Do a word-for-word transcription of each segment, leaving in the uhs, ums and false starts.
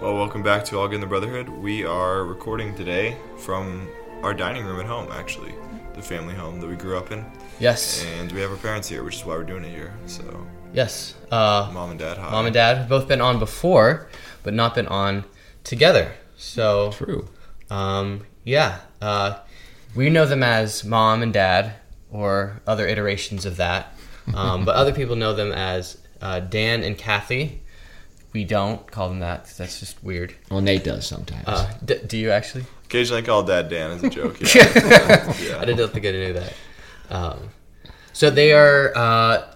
Well, welcome back to All Good in the Brotherhood. We are recording today from our dining room at home, actually. The family home that we grew up in. Yes. And we have our parents here, which is why we're doing it here. So. Yes. Uh, mom and dad, hi. Mom and dad have both been on before, but not been on together. So. True. Um, yeah. Uh, we know them as mom and dad, or other iterations of that. Um, but other people know them as uh, Dan and Kathy. We don't call them that because that's just weird. Well, Nate does sometimes. Uh, d- do you actually? Occasionally I call Dad Dan as a joke. Yeah. yeah. I didn't think I knew that. Um, so they are, uh,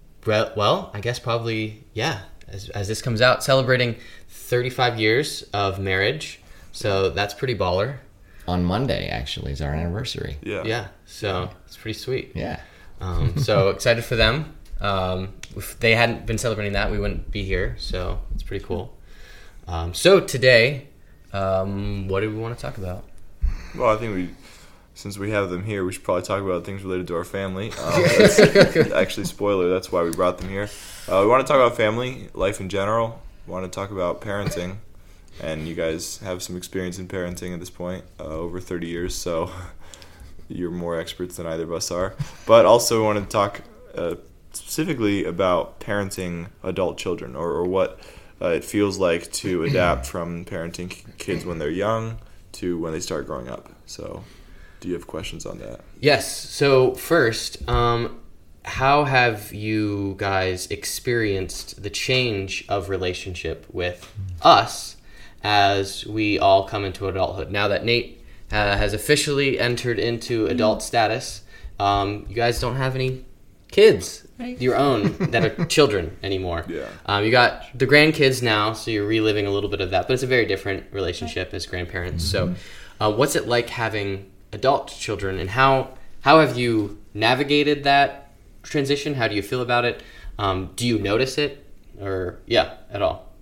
well, I guess probably, yeah, as, as this comes out, celebrating thirty-five years of marriage. So that's pretty baller. On Monday, actually, is our anniversary. Yeah. Yeah, so it's pretty sweet. Yeah. Um, so excited for them. Um, if they hadn't been celebrating that, we wouldn't be here. So it's pretty cool. Um, so today, um, what do we want to talk about? Well, I think we, since we have them here, we should probably talk about things related to our family. Um, that's, actually, spoiler, that's why we brought them here. Uh, we want to talk about family, life in general. We want to talk about parenting. And you guys have some experience in parenting at this point, uh, over thirty years, so you're more experts than either of us are. But also we want to talk uh, specifically about parenting adult children, or, or what uh, it feels like to adapt from parenting kids when they're young to when they start growing up. So do you have questions on that? Yes. So first, um, how have you guys experienced the change of relationship with us as we all come into adulthood? Now that Nate uh, has officially entered into adult status, um, you guys don't have any kids, right, your own, that are children anymore. Yeah. Um, you got the grandkids now, so you're reliving a little bit of that, but it's a very different relationship as grandparents. Mm-hmm. So uh, what's it like having adult children, and how how have you navigated that transition? How do you feel about it? Um, do you notice it, or yeah, at all?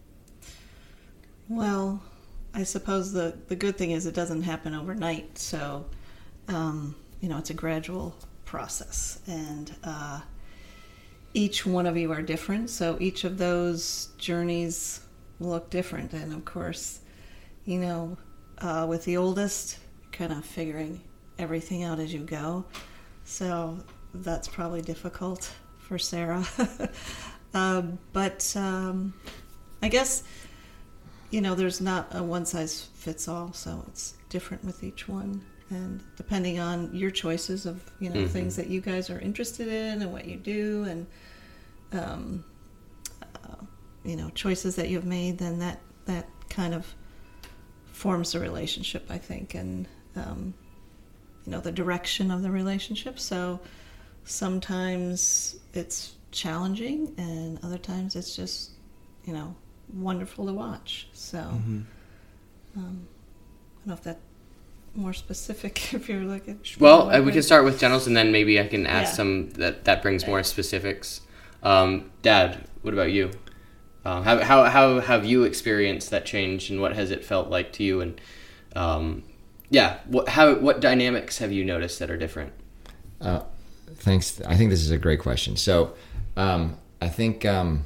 Well, I suppose the, the good thing is it doesn't happen overnight. So, um, you know, it's a gradual process. And uh, each one of you are different. So each of those journeys look different. And of course, you know, uh, with the oldest, kind of figuring everything out as you go. So that's probably difficult for Sarah. uh, but um, I guess... You know, there's not a one-size-fits-all, so it's different with each one. And depending on your choices of, you know, mm-hmm. things that you guys are interested in and what you do and, um, uh, you know, choices that you've made, then that, that kind of forms the relationship, I think, and, um, you know, the direction of the relationship. So sometimes it's challenging, and other times it's just, you know, wonderful to watch. So mm-hmm. um, I don't know if that's more specific if you're looking. Well, uh, we can start with generals, and then maybe I can ask yeah. some that, that brings more specifics. Um, Dad, what about you? Um, how, how how have you experienced that change, and what has it felt like to you? And um, yeah, what how what dynamics have you noticed that are different? Uh, thanks. I think this is a great question. So um, I think um,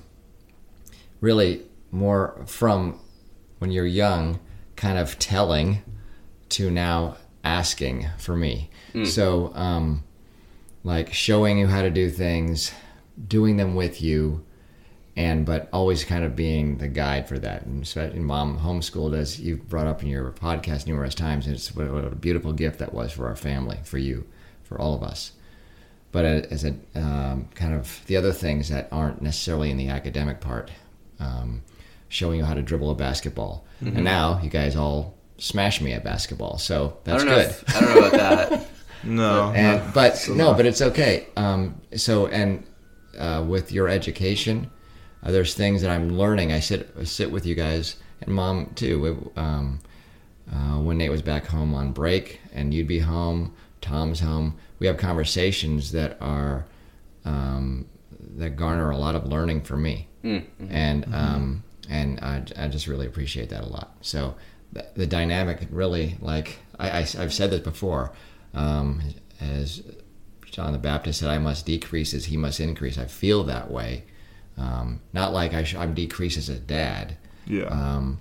really. More from when you're young, kind of telling, to now asking for me. Mm. So, um, like showing you how to do things, doing them with you, and but always kind of being the guide for that. And so, and Mom homeschooled, as you brought up in your podcast numerous times, and it's what, what a beautiful gift that was for our family, for you, for all of us. But as a um, kind of the other things that aren't necessarily in the academic part. Um, showing you how to dribble a basketball. Mm-hmm. And now you guys all smash me at basketball, so that's I don't good. Know if, I don't know about that. no. And, but so no, but it's okay. Um, so, and uh, with your education, uh, there's things that I'm learning. I sit I sit with you guys, and Mom too. Um, uh, when Nate was back home on break, and you'd be home, Tom's home, we have conversations that are um, that garner a lot of learning for me. Mm-hmm. And um, and I, I just really appreciate that a lot. So the, the dynamic really, like I, I, I've said this before, um, as John the Baptist said, I must decrease as he must increase. I feel that way. Um, not like I sh- I'm decreased as a dad, yeah. um,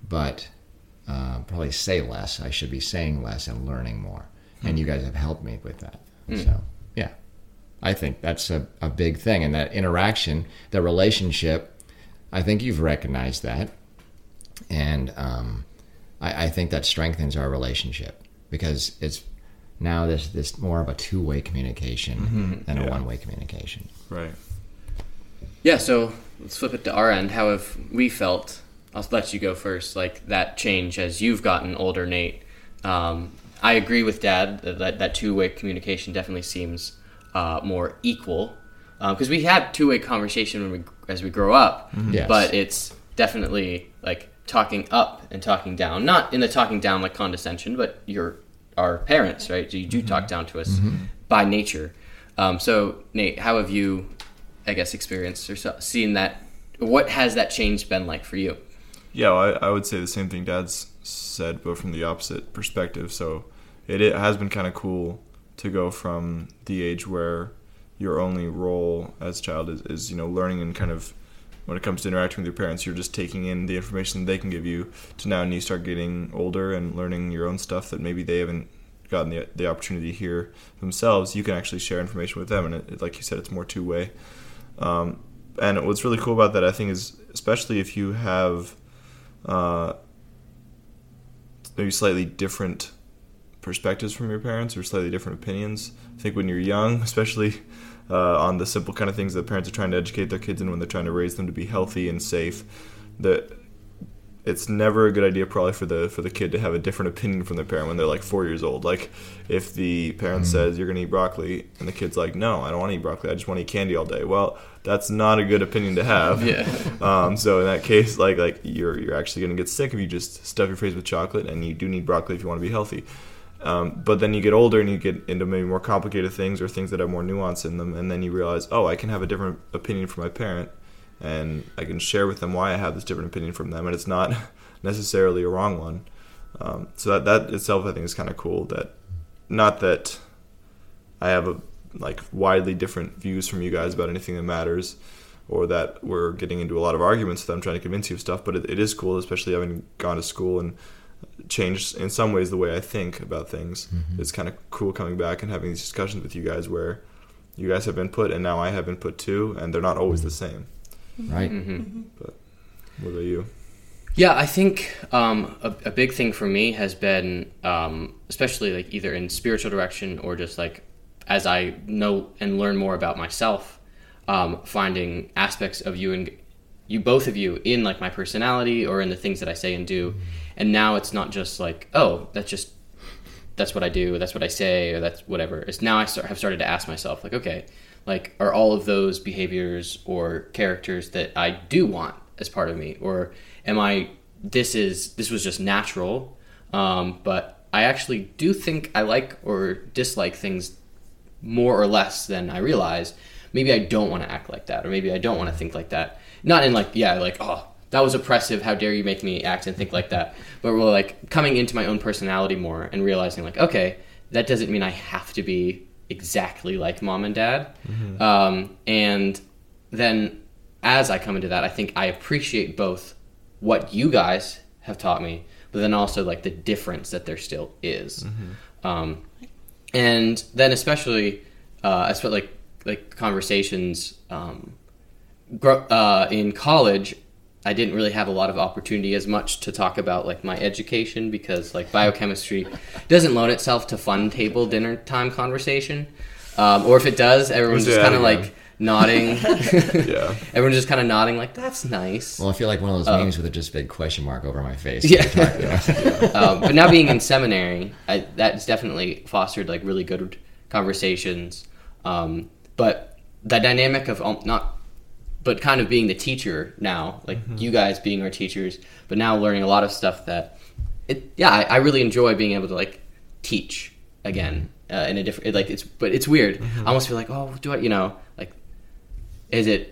but uh, probably say less. I should be saying less and learning more. And you guys have helped me with that. Mm. So, yeah, I think that's a, a big thing. And that interaction, the relationship, I think you've recognized that. And um, I, I think that strengthens our relationship because it's now there's this more of a two-way communication mm-hmm. than yeah. a one-way communication. Right. Yeah, so let's flip it to our end. How have we felt? I'll let you go first. Like that change as you've gotten older, Nate. Um, I agree with Dad that that, that two-way communication definitely seems uh, more equal because um, we have two-way conversation when we as we grow up, mm-hmm. yes. but it's definitely like talking up and talking down. Not in the talking down like condescension, but you're our parents, right? So you do mm-hmm. talk down to us mm-hmm. by nature. Um, so Nate, how have you, I guess, experienced or so, seen that? What has that change been like for you? Yeah, well, I, I would say the same thing Dad's said, but from the opposite perspective. So it, it has been kind of cool to go from the age where your only role as a child is, is, you know, learning and kind of, when it comes to interacting with your parents, you're just taking in the information they can give you, to now when you start getting older and learning your own stuff that maybe they haven't gotten the the opportunity to hear themselves, you can actually share information with them. And it, like you said, it's more two-way. Um, and what's really cool about that, I think, is especially if you have uh, maybe slightly different perspectives from your parents or slightly different opinions. I think when you're young, especially uh, on the simple kind of things that parents are trying to educate their kids in when they're trying to raise them to be healthy and safe, that it's never a good idea probably for the for the kid to have a different opinion from their parent when they're like four years old. Like if the parent mm-hmm. says you're going to eat broccoli and the kid's like, no, I don't want to eat broccoli, I just want to eat candy all day. Well, that's not a good opinion to have. Yeah. Um, so in that case, like like you're you're actually going to get sick if you just stuff your face with chocolate, and you do need broccoli if you want to be healthy. Um, but then you get older and you get into maybe more complicated things or things that have more nuance in them, and then you realize, oh, I can have a different opinion from my parent, and I can share with them why I have this different opinion from them, and it's not necessarily a wrong one. Um, so that that itself, I think, is kind of cool. That not that I have a like widely different views from you guys about anything that matters, or that we're getting into a lot of arguments that I'm trying to convince you of stuff. But it, it is cool, especially having gone to school and changed in some ways the way I think about things. Mm-hmm. It's kind of cool coming back and having these discussions with you guys where you guys have input and now I have input too, and they're not always the same. Right. Mm-hmm. But what about you? Yeah, I think um, a, a big thing for me has been, um, especially like either in spiritual direction or just like as I know and learn more about myself, um, finding aspects of you and you, both of you, in like my personality or in the things that I say and do. And now it's not just like, oh, that's just, that's what I do, that's what I say, or that's whatever. It's now I start, have started to ask myself, like, okay, like, are all of those behaviors or characters that I do want as part of me? Or am I, this is, this was just natural, um, but I actually do think I like or dislike things more or less than I realize. Maybe I don't want to act like that, or maybe I don't want to think like that. Not in like, yeah, like, oh, that was oppressive, how dare you make me act and think like that. But we're like coming into my own personality more and realizing like, okay, that doesn't mean I have to be exactly like mom and dad. Mm-hmm. Um, and then as I come into that, I think I appreciate both what you guys have taught me, but then also like the difference that there still is. Mm-hmm. Um, and then especially, uh, I spent like, like conversations, um, gro- uh, in college, I didn't really have a lot of opportunity as much to talk about like my education because like biochemistry doesn't loan itself to fun table dinner time conversation. Um, or if it does, everyone's just kind of like nodding. Yeah. Everyone's just kind of nodding like, that's nice. Well, I feel like one of those um, memes with a just big question mark over my face. Yeah. yeah. um, but now being in seminary, I, that's definitely fostered like really good conversations. Um, but the dynamic of um, not but kind of being the teacher now, like mm-hmm. you guys being our teachers, but now learning a lot of stuff that, it, yeah, I, I really enjoy being able to like teach again uh, in a different, like it's, but it's weird. Mm-hmm. I almost feel like, oh, do I, you know, like, is it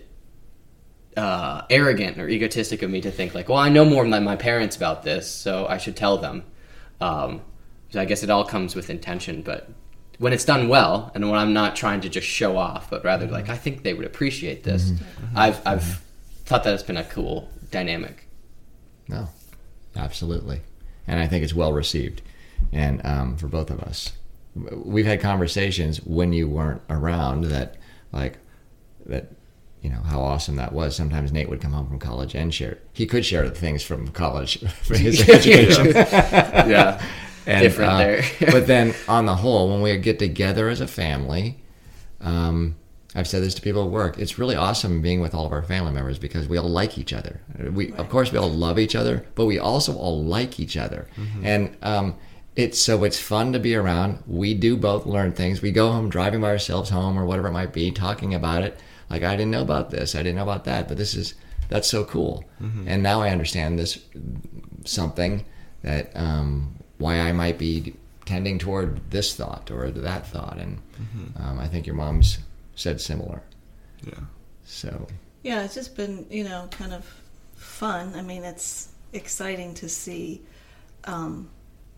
uh, arrogant or egotistic of me to think like, well, I know more than my parents about this, so I should tell them. Um, so I guess it all comes with intention, but when it's done well, and when I'm not trying to just show off, but rather mm-hmm. like, I think they would appreciate this. Mm-hmm. I've I've mm-hmm. thought that it's been a cool dynamic. No, Absolutely. And I think it's well received. And um, for both of us. We've had conversations when you weren't around that, like, that, you know, how awesome that was. Sometimes Nate would come home from college and share. He could share the things from college for his education. Yeah. And, different uh, there. But then on the whole, when we get together as a family, um, I've said this to people at work, it's really awesome being with all of our family members because we all like each other. We, right. Of course, we all love each other, but we also all like each other. Mm-hmm. And um, it's so it's fun to be around. We do both learn things. We go home driving by ourselves home or whatever it might be, talking about it. Like, I didn't know about this. I didn't know about that. But this is, that's so cool. Mm-hmm. And now I understand this, something that, um, why I might be tending toward this thought or that thought. And mm-hmm. um, I think your mom's said similar. Yeah. So. Yeah, it's just been, you know, kind of fun. I mean, it's exciting to see, um,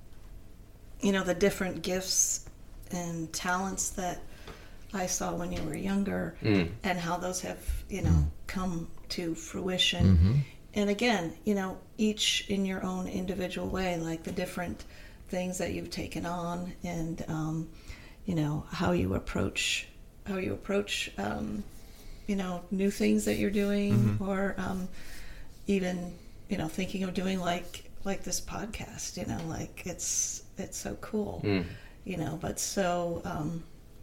you know, the different gifts and talents that I saw when you were younger mm. and how those have, you know, mm. come to fruition. Mm-hmm. And again, you know, each in your own individual way, like the different things that you've taken on and, um, you know, how you approach, how you approach, um, you know, new things that you're doing mm-hmm. or um, even, you know, thinking of doing like, like this podcast, you know, like it's, it's so cool, mm. you know, but so, um,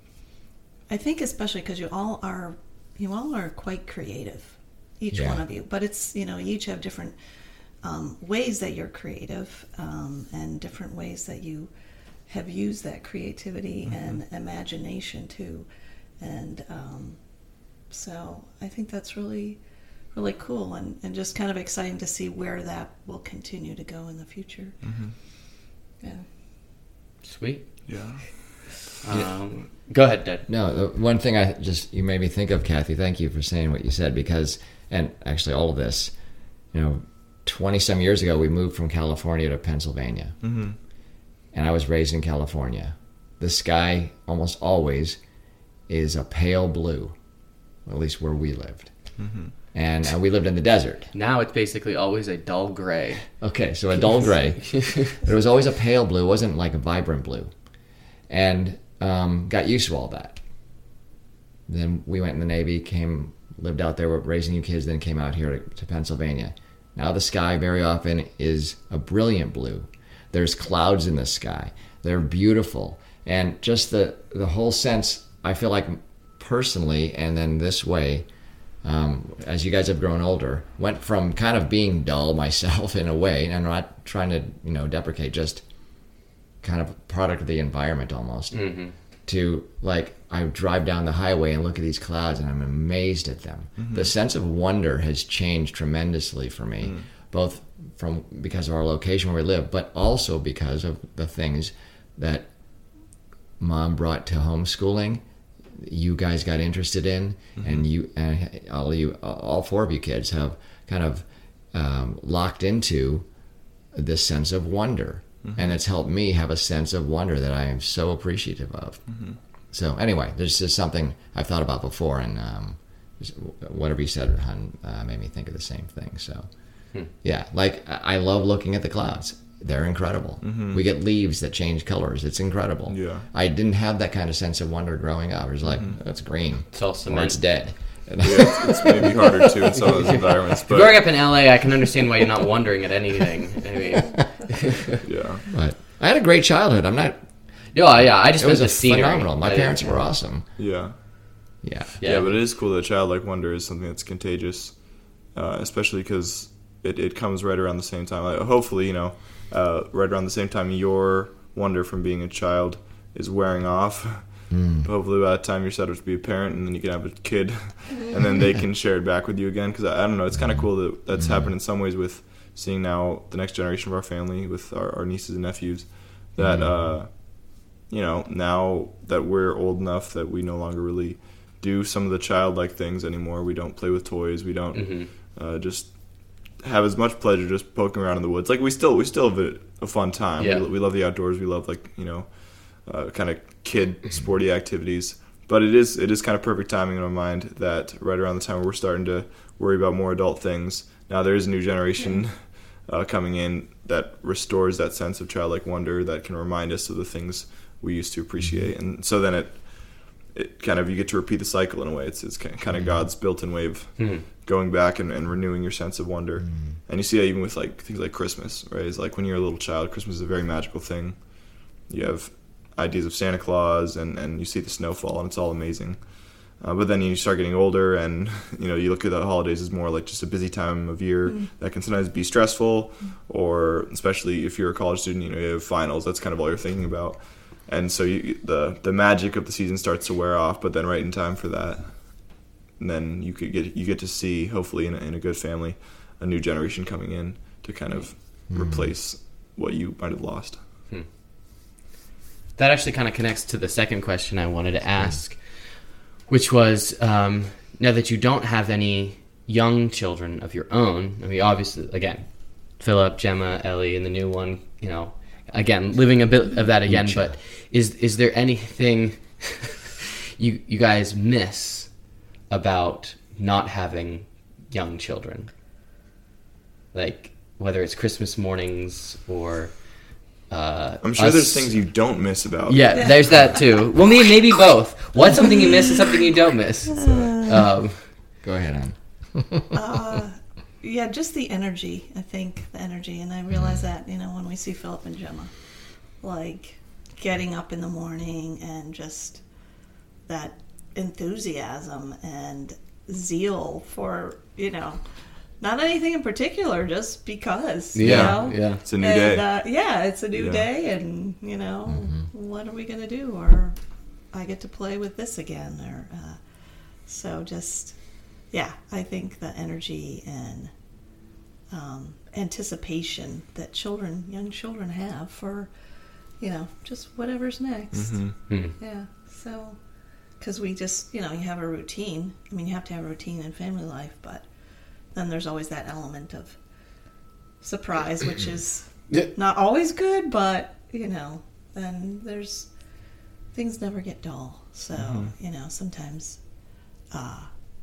I think especially because you all are, you all are quite creative, each yeah. one of you. But it's, you know, you each have different um, ways that you're creative um, and different ways that you have used that creativity mm-hmm. and imagination too. And um, so I think that's really, really cool and, and just kind of exciting to see where that will continue to go in the future. Mm-hmm. Yeah. Sweet. Yeah. Um, go ahead, Dad. No, the one thing I just, you made me think of, Kathy, thank you for saying what you said because, and actually all of this, you know, twenty some years ago, we moved from California to Pennsylvania. Mm-hmm. And I was raised in California. The sky almost always is a pale blue, at least where we lived. Mm-hmm. And uh, we lived in the desert. Now it's basically always a dull gray. Okay, so a dull gray. But it was always a pale blue. It wasn't like a vibrant blue. And um, got used to all that. Then we went in the Navy, came, lived out there raising you kids, then came out here to, to Pennsylvania. Now the sky very often is a brilliant blue. There's clouds in the sky. They're beautiful. And just the, the whole sense, I feel like personally, and then this way, um, as you guys have grown older, went from kind of being dull myself in a way, and I'm not trying to, you know, deprecate, just kind of product of the environment almost, mm-hmm. to like, I drive down the highway and look at these clouds and I'm amazed at them. Mm-hmm. The sense of wonder has changed tremendously for me, mm. both from because of our location where we live, but also because of the things that Mom brought to homeschooling, you guys got interested in, mm-hmm. and you, and all you, all four of you kids have kind of um, locked into this sense of wonder. Mm-hmm. And it's helped me have a sense of wonder that I am so appreciative of. Mm-hmm. So anyway, there's just something I've thought about before, and um, whatever you said, hon, uh, made me think of the same thing. So hmm. yeah, like I love looking at the clouds. They're incredible. Mm-hmm. We get leaves that change colors. It's incredible. Yeah. I didn't have that kind of sense of wonder growing up. I was like, mm-hmm. that's green. It's all cement. Or it's dead. Yeah, it's, it's maybe harder too in some of those environments. But growing up in L A, I can understand why you're not wondering at anything. I mean, yeah. But I had a great childhood. I'm not. Yeah, yeah. I just it was the a scenery. phenomenal. My I parents didn't. were awesome. Yeah. Yeah. Yeah. Yeah, but it is cool that childlike wonder is something that's contagious, uh, especially because it, it comes right around the same time. Like, hopefully, you know, uh, right around the same time your wonder from being a child is wearing off. Mm. Hopefully by the time you're set up to be a parent, and then you can have a kid, and then they can share it back with you again. Because I, I don't know, it's kind of cool that that's mm. happened in some ways with seeing now the next generation of our family with our, our nieces and nephews. That mm. uh, you know, now that we're old enough that we no longer really do some of the childlike things anymore. We don't play with toys. We don't mm-hmm. uh, just have as much pleasure just poking around in the woods. Like we still we still have a, a fun time. Yeah. We, we love the outdoors. We love like you know. Uh, kind of kid sporty activities, but it is it is kind of perfect timing in my mind that right around the time where we're starting to worry about more adult things. Now there is a new generation uh, coming in that restores that sense of childlike wonder that can remind us of the things we used to appreciate. And so then it it kind of, you get to repeat the cycle in a way. It's it's kind of God's built-in way of Hmm. going back and, and renewing your sense of wonder. Mm. And you see that even with like things like Christmas, right? It's like when you're a little child, Christmas is a very magical thing. You have ideas of Santa Claus, and, and you see the snowfall, and it's all amazing. Uh, but then you start getting older, and you know you look at the holidays as more like just a busy time of year Mm. that can sometimes be stressful, or especially if you're a college student, you know you have finals. That's kind of all you're thinking about, and so you, the the magic of the season starts to wear off. But then right in time for that, and then you could get you get to see, hopefully in a, in a good family, a new generation coming in to kind of Mm. replace what you might have lost. That actually kind of connects to the second question I wanted to ask, which was, um, now that you don't have any young children of your own, I mean, obviously, again, Philip, Gemma, Ellie, and the new one, you know, again, living a bit of that again, but is is there anything you you guys miss about not having young children? Like, whether it's Christmas mornings or... Uh, I'm sure us- there's things you don't miss about. Yeah, there's that too. Well, maybe, maybe both. What's something you miss and something you don't miss? Um, Go ahead, on. Uh, yeah, just the energy, I think, the energy. And I realize that, you know, when we see Philip and Gemma, like getting up in the morning and just that enthusiasm and zeal for, you know, not anything in particular, just because, you yeah, know? yeah. It's a new and, day. Uh, yeah, it's a new Yeah. day, and, you know, what are we going to do? Or I get to play with this again. Or uh, so just, yeah, I think the energy and um, anticipation that children, young children have for, you know, just whatever's next. Mhm. Hmm. Yeah, so, because we just, you know, you have a routine. I mean, you have to have a routine in family life, but then there's always that element of surprise, which is Yeah. not always good, but, you know, then there's, things never get dull. So, you know, sometimes uh,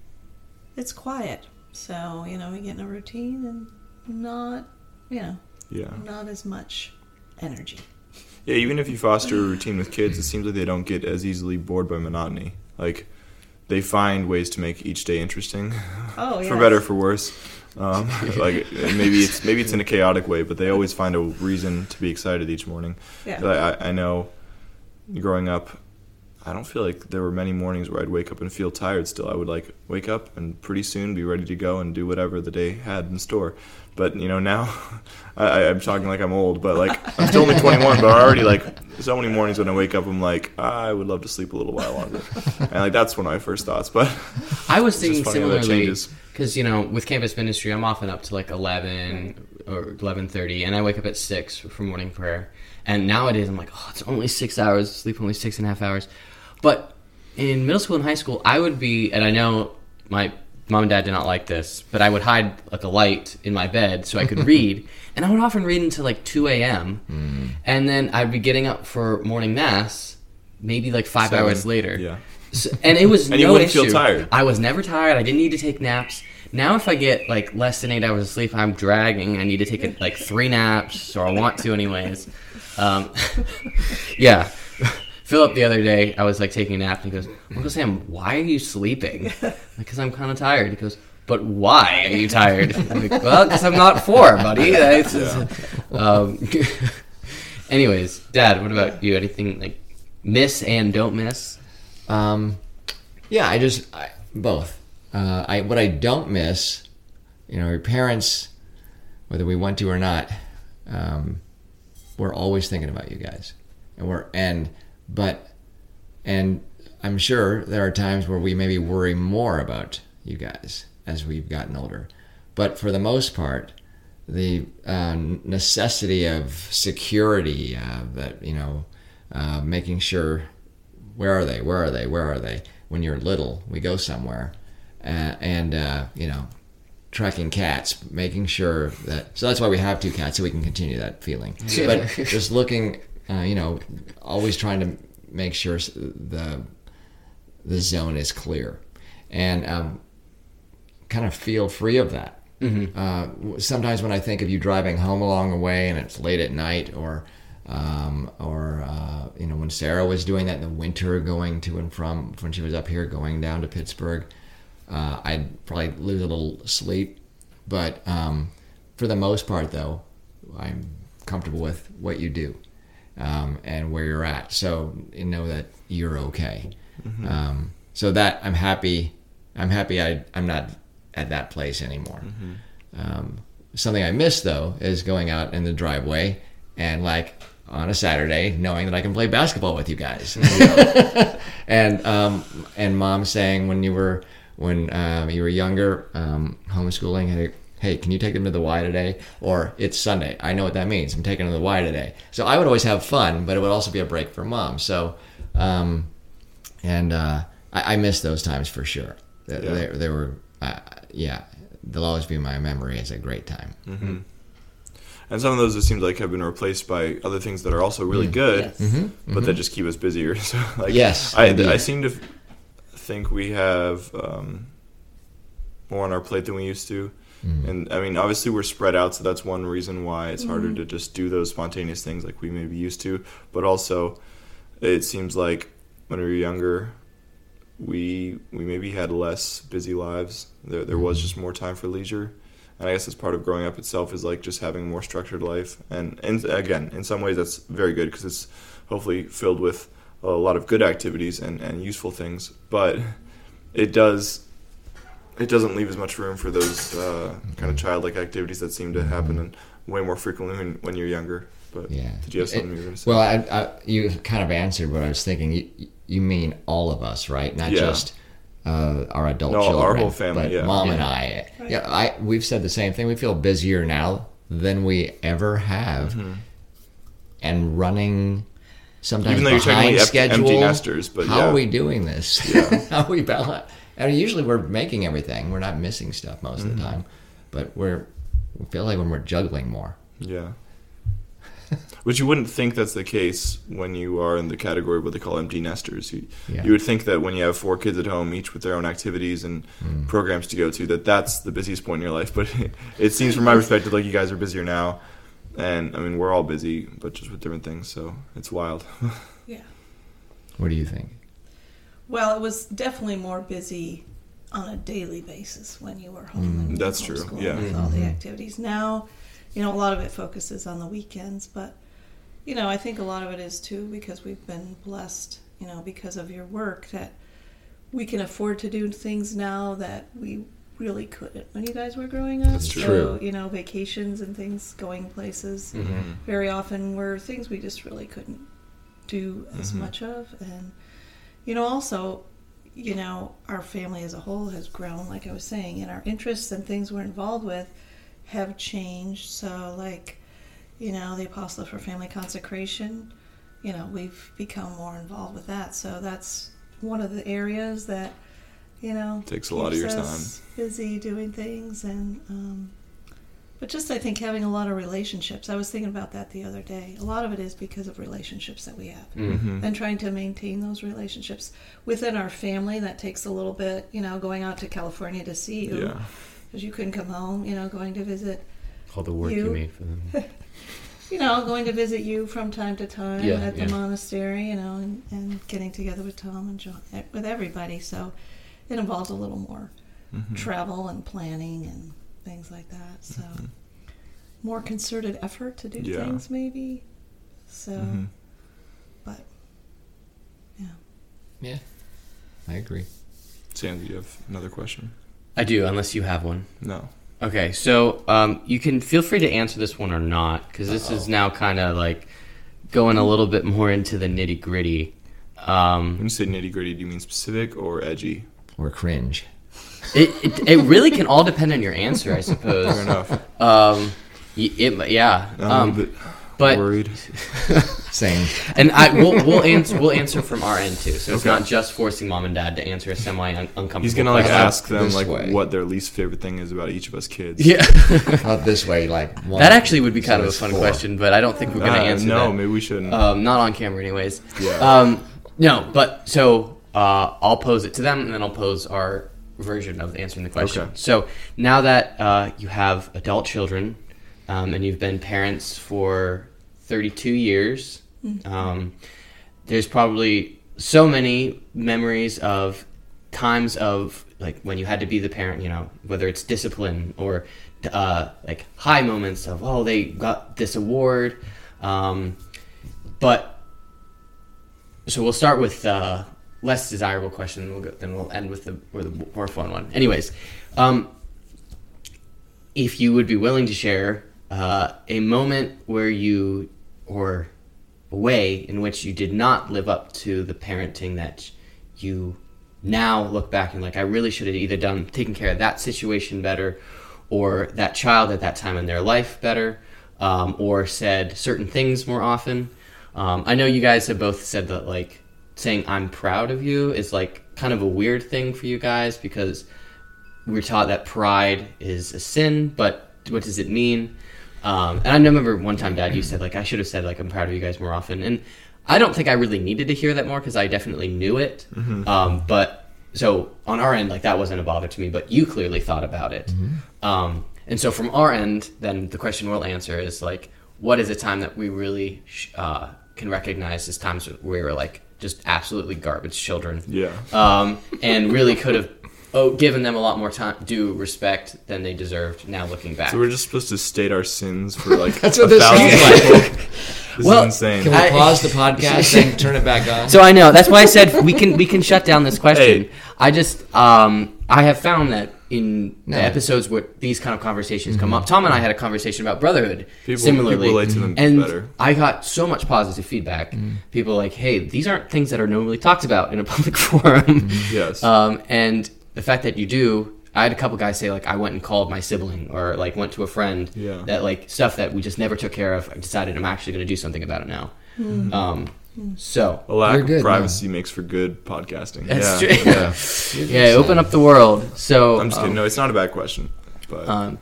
it's quiet. So, you know, we get in a routine and not, you know, Yeah. not as much energy. Yeah, even if you foster a routine with kids, it seems like they don't get as easily bored by monotony. Like, they find ways to make each day interesting, Oh, for yes. better, for worse. Um, like maybe it's maybe it's in a chaotic way, but they always find a reason to be excited each morning. Yeah. I, I know, growing up, I don't feel like there were many mornings where I'd wake up and feel tired still. I would like wake up and pretty soon be ready to go and do whatever the day had in store. But, you know, now I, I'm talking like I'm old, but like I'm still only twenty-one, but already like so many mornings when I wake up, I'm like, I would love to sleep a little while longer. And like that's one of my first thoughts. But I was it's just thinking funny how that similarly changes. because, you know, with campus ministry, I'm often up to like eleven or eleven thirty, and I wake up at six for morning prayer. And nowadays, I'm like, oh, it's only six hours, sleep only six and a half hours. But in middle school and high school, I would be, and I know my mom and dad did not like this, but I would hide like a light in my bed so I could read, and I would often read until like two a.m. Mm. and then I'd be getting up for morning mass maybe like five Seven. hours later. Yeah. So, and it was And you no wouldn't feel issue. tired. I was never tired. I didn't need to take naps. Now, if I get like less than eight hours of sleep, I'm dragging. I need to take like three naps, or I want to, anyways. Um, yeah. Philip, the other day, I was like taking a nap, and he goes, "Uncle Sam, why are you sleeping?" Because I'm kind of tired. He goes, "But why are you tired?" I'm like, well, because I'm not four, buddy. It's- it's- um, anyways, Dad, what about you? Anything like miss and don't miss? Um, yeah, I just I, both. Uh, I what I don't miss, you know, your parents, whether we want to or not, um, we're always thinking about you guys, and we're and but and I'm sure there are times where we maybe worry more about you guys as we've gotten older, but for the most part, the uh, necessity of security, uh, that you know, uh, making sure. Where are they? Where are they? Where are they? When you're little, we go somewhere, uh, and uh, you know, tracking cats, making sure that. So that's why we have two cats, so we can continue that feeling. But just looking, uh, you know, always trying to make sure the the zone is clear, and um, kind of feel free of that. Mm-hmm. Uh, sometimes when I think of you driving home along the way and it's late at night, or um, or uh, you know, when Sarah was doing that in the winter, going to and from when she was up here, going down to Pittsburgh, uh, I'd probably lose a little sleep. But um, for the most part, though, I'm comfortable with what you do um, and where you're at. So you know that you're okay. Mm-hmm. Um, so that I'm happy. I'm happy. I I'm not at that place anymore. Mm-hmm. Um, something I miss though is going out in the driveway and like on a Saturday, knowing that I can play basketball with you guys. and um, and Mom saying when you were when um, you were younger, um, homeschooling, hey, hey, can you take them to the Y today? Or it's Sunday. I know what that means. I'm taking them to the Y today. So I would always have fun, but it would also be a break for Mom. So, um, and uh, I, I miss those times for sure. They, yeah. they, they were, uh, yeah, they'll always be in my memory as a great time. Mm-hmm. And some of those, it seems like, have been replaced by other things that are also really mm. good, yes. mm-hmm. but mm-hmm. that just keep us busier. So, like, yes, I, I seem to f- think we have um, more on our plate than we used to. Mm. And, I mean, obviously we're spread out, so that's one reason why it's harder mm. to just do those spontaneous things like we may be used to. But also, it seems like when we were younger, we we maybe had less busy lives. There there was just more time for leisure. And I guess that's part of growing up itself, is like just having a more structured life. And, and again, in some ways that's very good because it's hopefully filled with a lot of good activities and, and useful things. But it does it doesn't leave as much room for those uh, kind of childlike activities that seem to happen and way more frequently when, when you're younger. But yeah. Did you have something it, you were going to say? Well, I, I, you kind of answered what I was thinking. You, you mean all of us, right? Not yeah. just uh, our adult no, children. our whole family, but yeah. Mom yeah. and I. Right. Yeah, I. We've said the same thing. We feel busier now than we ever have, mm-hmm. and running sometimes even though behind you're schedule. Empty nesters, but how yeah. are we doing this? Yeah. How are we balance? And usually we're making everything. We're not missing stuff most mm-hmm. of the time, but we're we feel like when we're juggling more. Yeah. Which you wouldn't think that's the case when you are in the category of what they call empty nesters. You, yeah. you would think that when you have four kids at home, each with their own activities and mm. programs to go to, that that's the busiest point in your life. But it seems from my perspective like you guys are busier now. And, I mean, we're all busy, but just with different things. So it's wild. Yeah. What do you think? Well, it was definitely more busy on a daily basis when you were home. Mm. And that's true, yeah. With mm-hmm. all the activities. Now, you know, a lot of it focuses on the weekends, but, you know, I think a lot of it is, too, because we've been blessed, you know, because of your work, that we can afford to do things now that we really couldn't when you guys were growing up. That's so, true. you know, vacations and things, going places, mm-hmm. very often were things we just really couldn't do as mm-hmm. much of. And, you know, also, you know, our family as a whole has grown, like I was saying, and our interests and things we're involved with have changed. So, like, you know, the Apostolate for Family Consecration, you know, we've become more involved with that. So that's one of the areas that, you know, takes a lot of your time. Busy doing things. And um, but just, I think, having a lot of relationships. I was thinking about that the other day. A lot of it is because of relationships that we have, mm-hmm. and trying to maintain those relationships within our family. That takes a little bit, you know, going out to California to see you. Yeah. Because you couldn't come home, you know, going to visit all the work you, you made for them. You know, going to visit you from time to time yeah, at the yeah. monastery, you know, and, and getting together with Tom and John, with everybody. So it involves a little more mm-hmm. travel and planning and things like that. So mm-hmm. more concerted effort to do yeah. things, maybe. So, mm-hmm. but, yeah. Yeah, I agree. Sam, do you have another question? I do, unless you have one. No. Okay, so um, you can feel free to answer this one or not, because this Uh-oh. is now kind of like going a little bit more into the nitty gritty. Um, when you say nitty gritty, do you mean specific or edgy? Or cringe? It, it it really can all depend on your answer, I suppose. Fair enough. Um, it, yeah. I'm um, a bit but worried. Same. And I we'll we'll answer we'll answer from our end too. So it's okay. not just forcing mom and dad to answer a semi un- uncomfortable. He's gonna like question. ask them This like way. what their least favorite thing is about each of us kids. Yeah. Not this way, like one, that actually would be kind so of a it's fun four. question, but I don't think we're gonna Uh, answer no, that. maybe we shouldn't. Um, not on camera, anyways. Yeah. Um, no, but so uh, I'll pose it to them, and then I'll pose our version of answering the question. Okay. So now that uh, you have adult children um, and you've been parents for thirty-two years, mm-hmm. um, there's probably so many memories of times of like when you had to be the parent, you know, whether it's discipline or uh, like high moments of, oh, they got this award. Um, but so we'll start with uh, less desirable question, we'll go, then we'll end with the, with the more fun one. Anyways, um, if you would be willing to share uh, a moment where you, or a way in which you did not live up to the parenting that you now look back and like, I really should have either done taken care of that situation better, or that child at that time in their life better, um, or said certain things more often. Um, I know you guys have both said that like saying I'm proud of you is like kind of a weird thing for you guys because we're taught that pride is a sin, but what does it mean? Um, and I remember one time, Dad, you said like I should have said like I'm proud of you guys more often, and I don't think I really needed to hear that more because I definitely knew it. Mm-hmm. Um, but so on our end, like that wasn't a bother to me, but you clearly thought about it. Mm-hmm. Um, and so from our end, then the question we'll answer is like, what is a time that we really uh, can recognize as times where we were like just absolutely garbage children? Yeah. Um, and really could have oh, given them a lot more time, due respect than they deserved. Now looking back, so we're just supposed to state our sins for like That's a what this thousand sounds people. This Well, is insane. Can we I- pause the podcast and turn it back on? So I know that's why I said we can we can shut down this question. Hey. I just um, I have found that in No. the episodes where these kind of conversations come up, Tom and I had a conversation about brotherhood. People- similarly, people relate to them and better. I got so much positive feedback. People like, hey, these aren't things that are normally talked about in a public forum. Yes. Um, and the fact that you do. I had a couple guys say, like, I went and called my sibling or, like, went to a friend. Yeah. That, like, stuff that we just never took care of. I decided I'm actually going to do something about it now. Mm. Um, so. a lack You're good, of privacy makes for good podcasting. That's yeah. true. Yeah. Yeah, open up the world. So. I'm just um, kidding. No, it's not a bad question. But Um,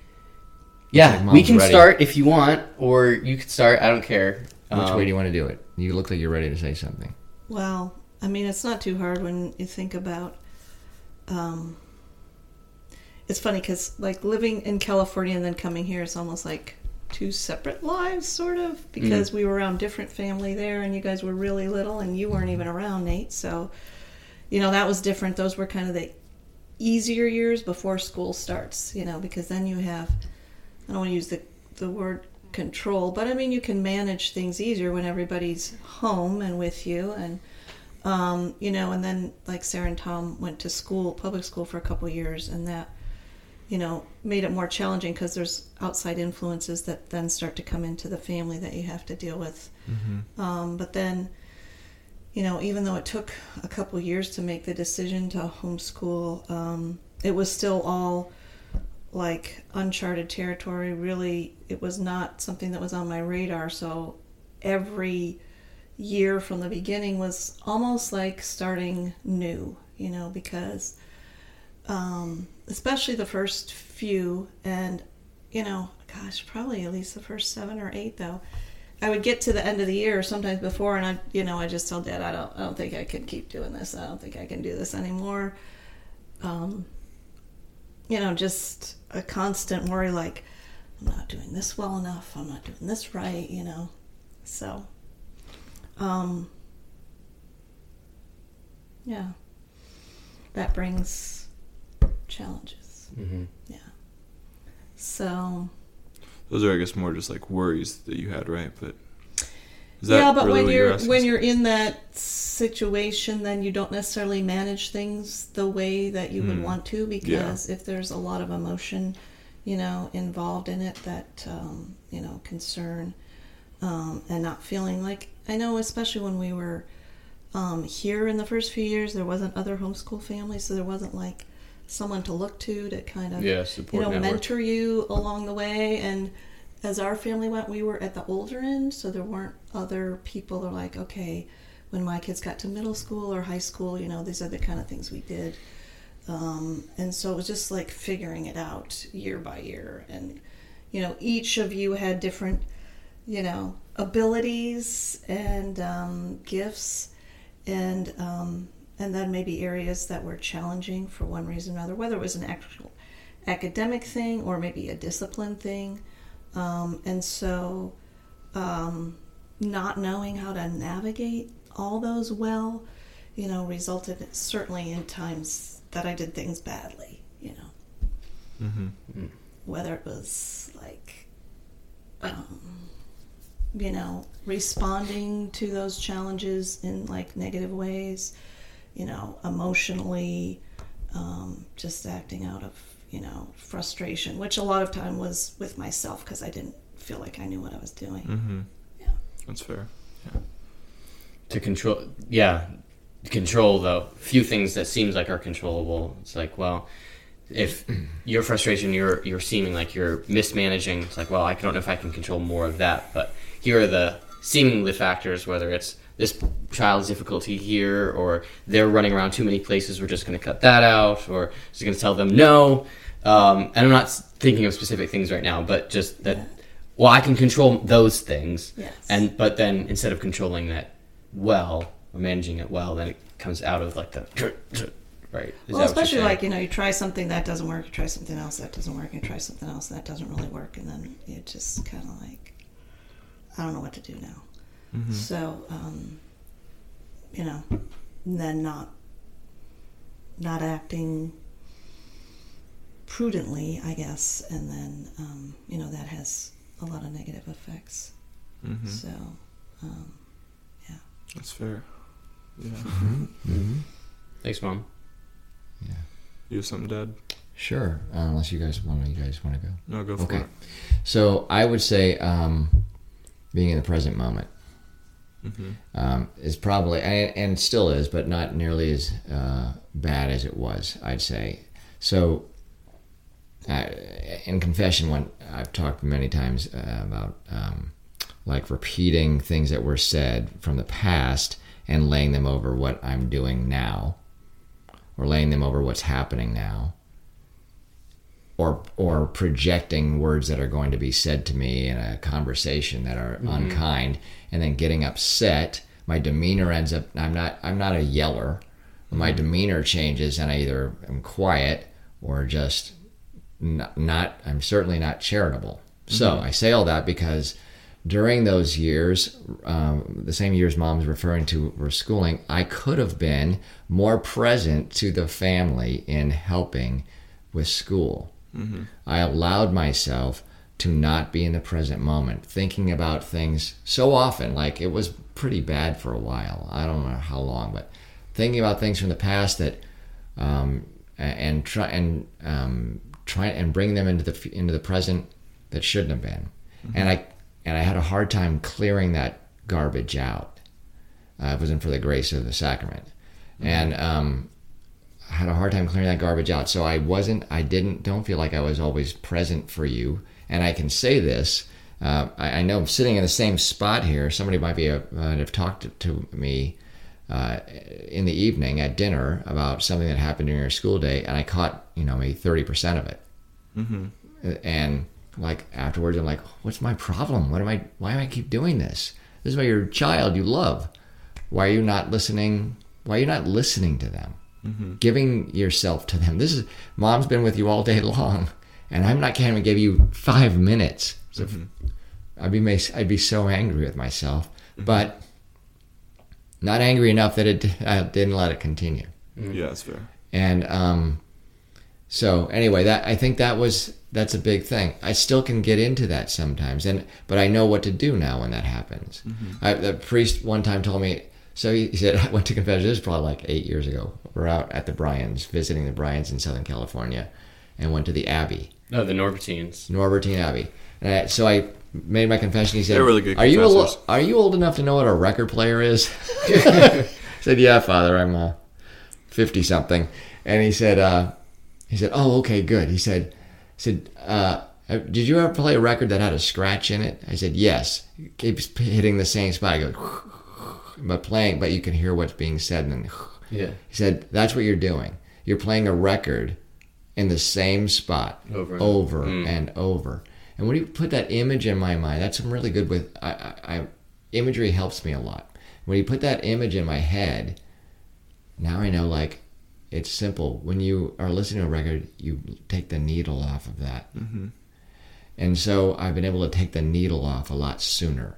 yeah, like we mom's can ready. start if you want, or you can start. I don't care. Which Um, way do you want to do it? You look like you're ready to say something. Well, I mean, it's not too hard when you think about. Um, it's funny because, like, living in California and then coming here, it's almost like two separate lives, sort of, because mm. we were around different family there, and you guys were really little, and you weren't even around, Nate. So, you know, that was different. Those were kind of the easier years before school starts, you know, because then you have, I don't want to use the the word control, but I mean, you can manage things easier when everybody's home and with you, and um, you know, and then like Sarah and Tom went to school, public school for a couple of years, and that, you know, made it more challenging because there's outside influences that then start to come into the family that you have to deal with. Mm-hmm. Um, but then, you know, even though it took a couple of years to make the decision to homeschool, um, it was still all like uncharted territory. Really, it was not something that was on my radar. So every year from the beginning was almost like starting new, you know, because um, especially the first few, and, you know, gosh, probably at least the first seven or eight, though, I would get to the end of the year, sometimes before, and I, you know, I just tell Dad, I don't, I don't think I can keep doing this. I don't think I can do this anymore. Um, you know, just a constant worry, like, I'm not doing this well enough. I'm not doing this right, you know. So, um, yeah, that brings challenges. Mm-hmm. Yeah. So. those are, I guess, more just like worries that you had, right? But is that yeah, but really when what you're asking? when you're in that situation, then you don't necessarily manage things the way that you mm. would want to, because yeah. if there's a lot of emotion, you know, involved in it, that um, you know, concern, um, and not feeling like, I know, especially when we were um, here in the first few years, there wasn't other homeschool families, so there wasn't like someone to look to to kind of yeah, support you know network. mentor you along the way. And as our family went, we were at the older end, so there weren't other people that are like, okay, when my kids got to middle school or high school, you know, these are the kind of things we did. Um, and so it was just like figuring it out year by year. And, you know, each of you had different, you know, abilities and um, gifts. And um, and then maybe areas that were challenging for one reason or another, whether it was an actual academic thing or maybe a discipline thing. Um, and so um, not knowing how to navigate all those well, you know, resulted certainly in times that I did things badly, you know. Mm-hmm. Whether it was like, um, you know, responding to those challenges in like negative ways, you know, emotionally, um, just acting out of, you know, frustration, which a lot of time was with myself because I didn't feel like I knew what I was doing. Mm-hmm. Yeah. That's fair. Yeah. To control, yeah, control the few things that seems like are controllable. It's like, well, if your frustration, you're you're seeming like you're mismanaging. It's like, well, I don't know if I can control more of that, but here are the seemingly factors, whether it's this child's difficulty here, or they're running around too many places, we're just going to cut that out, or just going to tell them no. Um, and I'm not thinking of specific things right now, but just that, well, I can control those things. Yes. And but then instead of controlling that well, or managing it well, then it comes out of like the, right? Is Well, that what especially you're saying? like, you know, you try something that doesn't work, you try something else that doesn't work, you try something else that doesn't really work, and then you just kind of like, I don't know what to do now. Mm-hmm. So, um, you know, and then not not acting prudently, I guess, and then, um, you know, that has a lot of negative effects. Mm-hmm. So, um, yeah. That's fair. Yeah. Mm-hmm. Mm-hmm. Thanks, Mom. Yeah. You have something, Dad? Sure. Uh, unless you guys want to, you guys want to go. No, go for okay. it. So I would say um, being in the present moment mm-hmm. um, is probably, and, and still is, but not nearly as uh, bad as it was, I'd say. So uh, in confession, when I've talked many times uh, about um, like repeating things that were said from the past and laying them over what I'm doing now, or laying them over what's happening now, or or projecting words that are going to be said to me in a conversation that are mm-hmm. unkind, and then getting upset. My demeanor ends up, I'm not I'm not a yeller. My demeanor changes, and I either am quiet or just not, not I'm certainly not charitable. Mm-hmm. So I say all that because during those years, um, the same years Mom's referring to for schooling, I could have been more present to the family in helping with school. Mm-hmm. I allowed myself to not be in the present moment, thinking about things so often, like it was pretty bad for a while. I don't know how long, but thinking about things from the past that, um, and try and um, try and bring them into the into the present that shouldn't have been, mm-hmm. and I. And I had a hard time clearing that garbage out. Uh, if it wasn't for the grace of the sacrament. Mm-hmm. And um, I had a hard time clearing that garbage out. So I wasn't, I didn't, don't feel like I was always present for you. And I can say this, uh, I, I know I'm sitting in the same spot here. Somebody might be, a, uh, have talked to, to me uh, in the evening at dinner about something that happened during your school day. And I caught, you know, maybe thirty percent of it. Mm-hmm. And like afterwards, I'm like, what's my problem? What am I, why do I keep doing this? This is why your child you love. Why are you not listening? Why are you not listening to them? Mm-hmm. Giving yourself to them. This is, Mom's been with you all day long, and I'm not can't even give you five minutes. So mm-hmm. I'd be, I'd be so angry with myself, mm-hmm. but not angry enough that it I didn't let it continue. Mm-hmm. Yeah, that's fair. And um, so anyway, that I think that was. That's a big thing. I still can get into that sometimes, and but I know what to do now when that happens. Mm-hmm. I, the priest one time told me, so he, he said, I went to confession, this was probably like eight years ago. We're out at the Bryans, visiting the Bryans in Southern California, and went to the Abbey. Oh, the Norbertines. Norbertine Abbey. And I, so I made my confession. He said, They're really good are you, confessors. a, are you old enough to know what a record player is? I said, yeah, Father, I'm uh, fifty-something. And he said, uh, he said, oh, okay, good. He said, he said, uh, did you ever play a record that had a scratch in it? I said, yes. It keeps hitting the same spot. I go, but playing, but you can hear what's being said. And then, yeah. He said, that's what you're doing. You're playing a record in the same spot over and over, mm. and over. And when you put that image in my mind, that's I'm really good with, I, I, I, imagery helps me a lot. When you put that image in my head, now I know, like, it's simple. When you are listening to a record, you take the needle off of that. Mm-hmm. And so I've been able to take the needle off a lot sooner.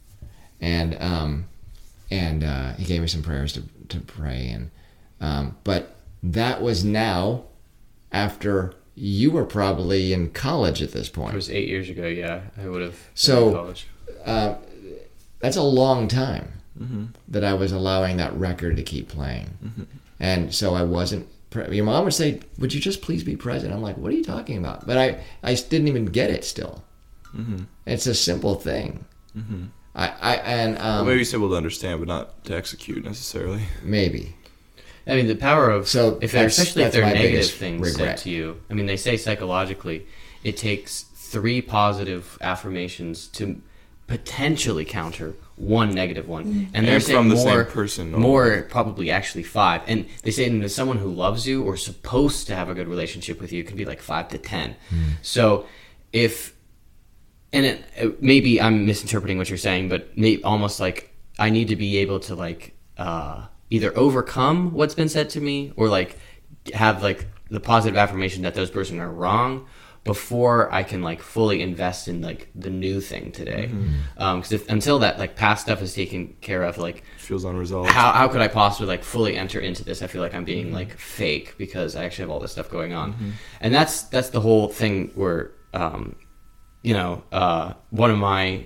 And um, and uh, he gave me some prayers to, to pray. And um, but that was now after you were probably in college at this point. It was eight years ago, yeah. I would have So- been in college. Uh, that's a long time Mm-hmm. that I was allowing that record to keep playing. Mm-hmm. And so I wasn't... Pre- Your mom would say, would you just please be present? I'm like, what are you talking about? But I, I didn't even get it still. Mm-hmm. It's a simple thing. Mm-hmm. I, I and um, Well, maybe simple to understand, but not to execute necessarily. maybe. I mean, the power of So if they're, that's- especially if that's they're my negative biggest things said regret. to you. I mean, they say psychologically, it takes three positive affirmations to potentially counter one negative one, and they're And saying from the more, same person. more probably actually five. And they say that someone who loves you or supposed to have a good relationship with you can be like five to ten. So if and it, it, maybe I'm misinterpreting what you're saying, but may, almost like I need to be able to like uh, either overcome what's been said to me or like have like the positive affirmation that those person are wrong before I can like fully invest in like the new thing today. Because mm-hmm. if until that like past stuff is taken care of, like Feels unresolved. how how could I possibly like fully enter into this? I feel like I'm being like fake because I actually have all this stuff going on, Mm-hmm. and that's that's the whole thing where um, you know uh, one of my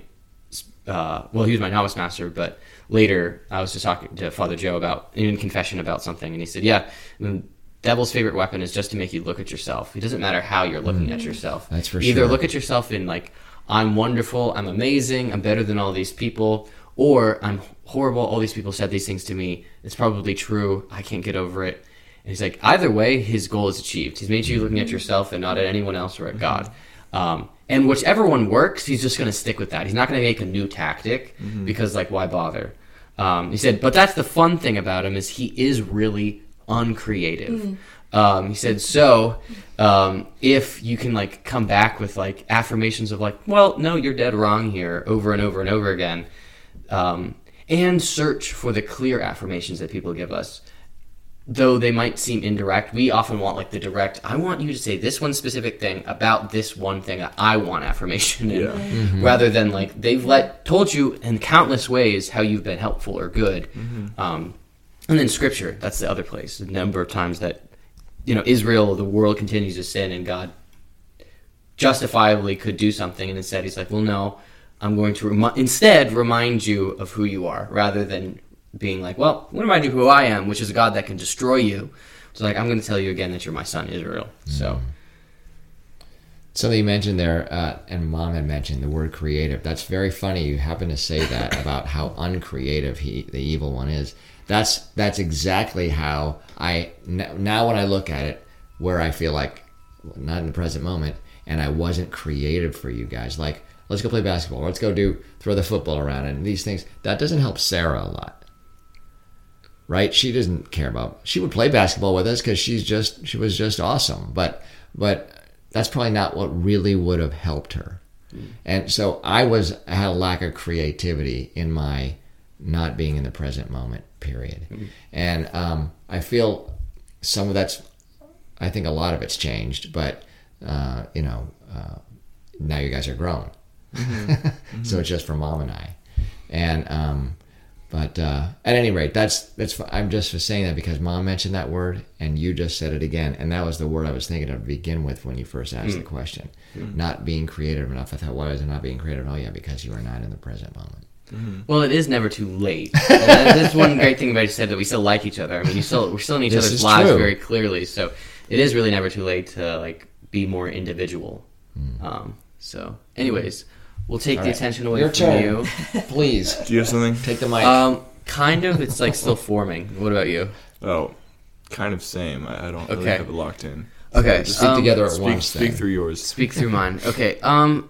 uh, well he was my novice master, but later I was just talking to Father Joe about in confession about something, and he said, yeah. the devil's favorite weapon is just to make you look at yourself. It doesn't matter how you're looking Mm. at yourself. That's for Either sure. look at yourself in like, I'm wonderful, I'm amazing, I'm better than all these people, or I'm horrible, all these people said these things to me, it's probably true, I can't get over it. And he's like, either way, his goal is achieved. He's made you looking at yourself and not at anyone else or at God. Um, and whichever one works, he's just going to stick with that. He's not going to make a new tactic because, like, why bother? Um, he said, but that's the fun thing about him is he is really uncreative. Mm. Um, he said, so um, if you can like come back with like affirmations of like, well, no, you're dead wrong here over and over and over again, um, and search for the clear affirmations that people give us, though they might seem indirect. We often want like the direct, I want you to say this one specific thing about this one thing that I want affirmation in, Yeah. mm-hmm. rather than like they've let told you in countless ways how you've been helpful or good. Mm-hmm. Um, and then scripture, that's the other place. The number of times that, you know, Israel, the world continues to sin and God justifiably could do something. And instead he's like, well, no, I'm going to remi- instead remind you of who you are rather than being like, well, I'm going to remind you who I am, which is a God that can destroy you. So like, I'm going to tell you again that you're my son, Israel. So. Something you mentioned there, uh, and Mom had mentioned the word creative. That's very funny. You happen to say that about how uncreative he, the evil one, is. That's that's exactly how I now when I look at it, where I feel like not in the present moment, and I wasn't creative for you guys. Like, let's go play basketball. Or let's go do throw the football around and these things. That doesn't help Sarah a lot, right? She doesn't care about. She would play basketball with us because she's just she was just awesome. But but that's probably not what really would have helped her. Mm. And so I was I had a lack of creativity in my not being in the present moment. Period. Mm-hmm. And um, I feel some of that's, I think a lot of it's changed, but, uh, you know, uh, now you guys are grown. Mm-hmm. Mm-hmm. So it's just for Mom and I. And, um, but uh, at any rate, that's, that's, I'm just saying that because Mom mentioned that word and you just said it again. And that was the word I was thinking of to begin with when you first asked mm-hmm. the question. Mm-hmm. Not being creative enough. I thought, why is it not being creative? Oh, yeah, because you are not in the present moment. Mm-hmm. Well, it is never too late. That's one great thing about you said that we still like each other. I mean, you still we're still in each this other's lives true. very clearly. So it is really never too late to like be more individual. Mm. Um, so, anyways, we'll take All the right. attention away Your from turn. you. Please. Do you have something? Take the mic. Um, kind of. It's like still forming. What about you? Oh, kind of same. I, I don't really okay. have it locked in. Okay. Speak um, together at speak, once. Speak then. through yours. Speak through mine. Okay. Um.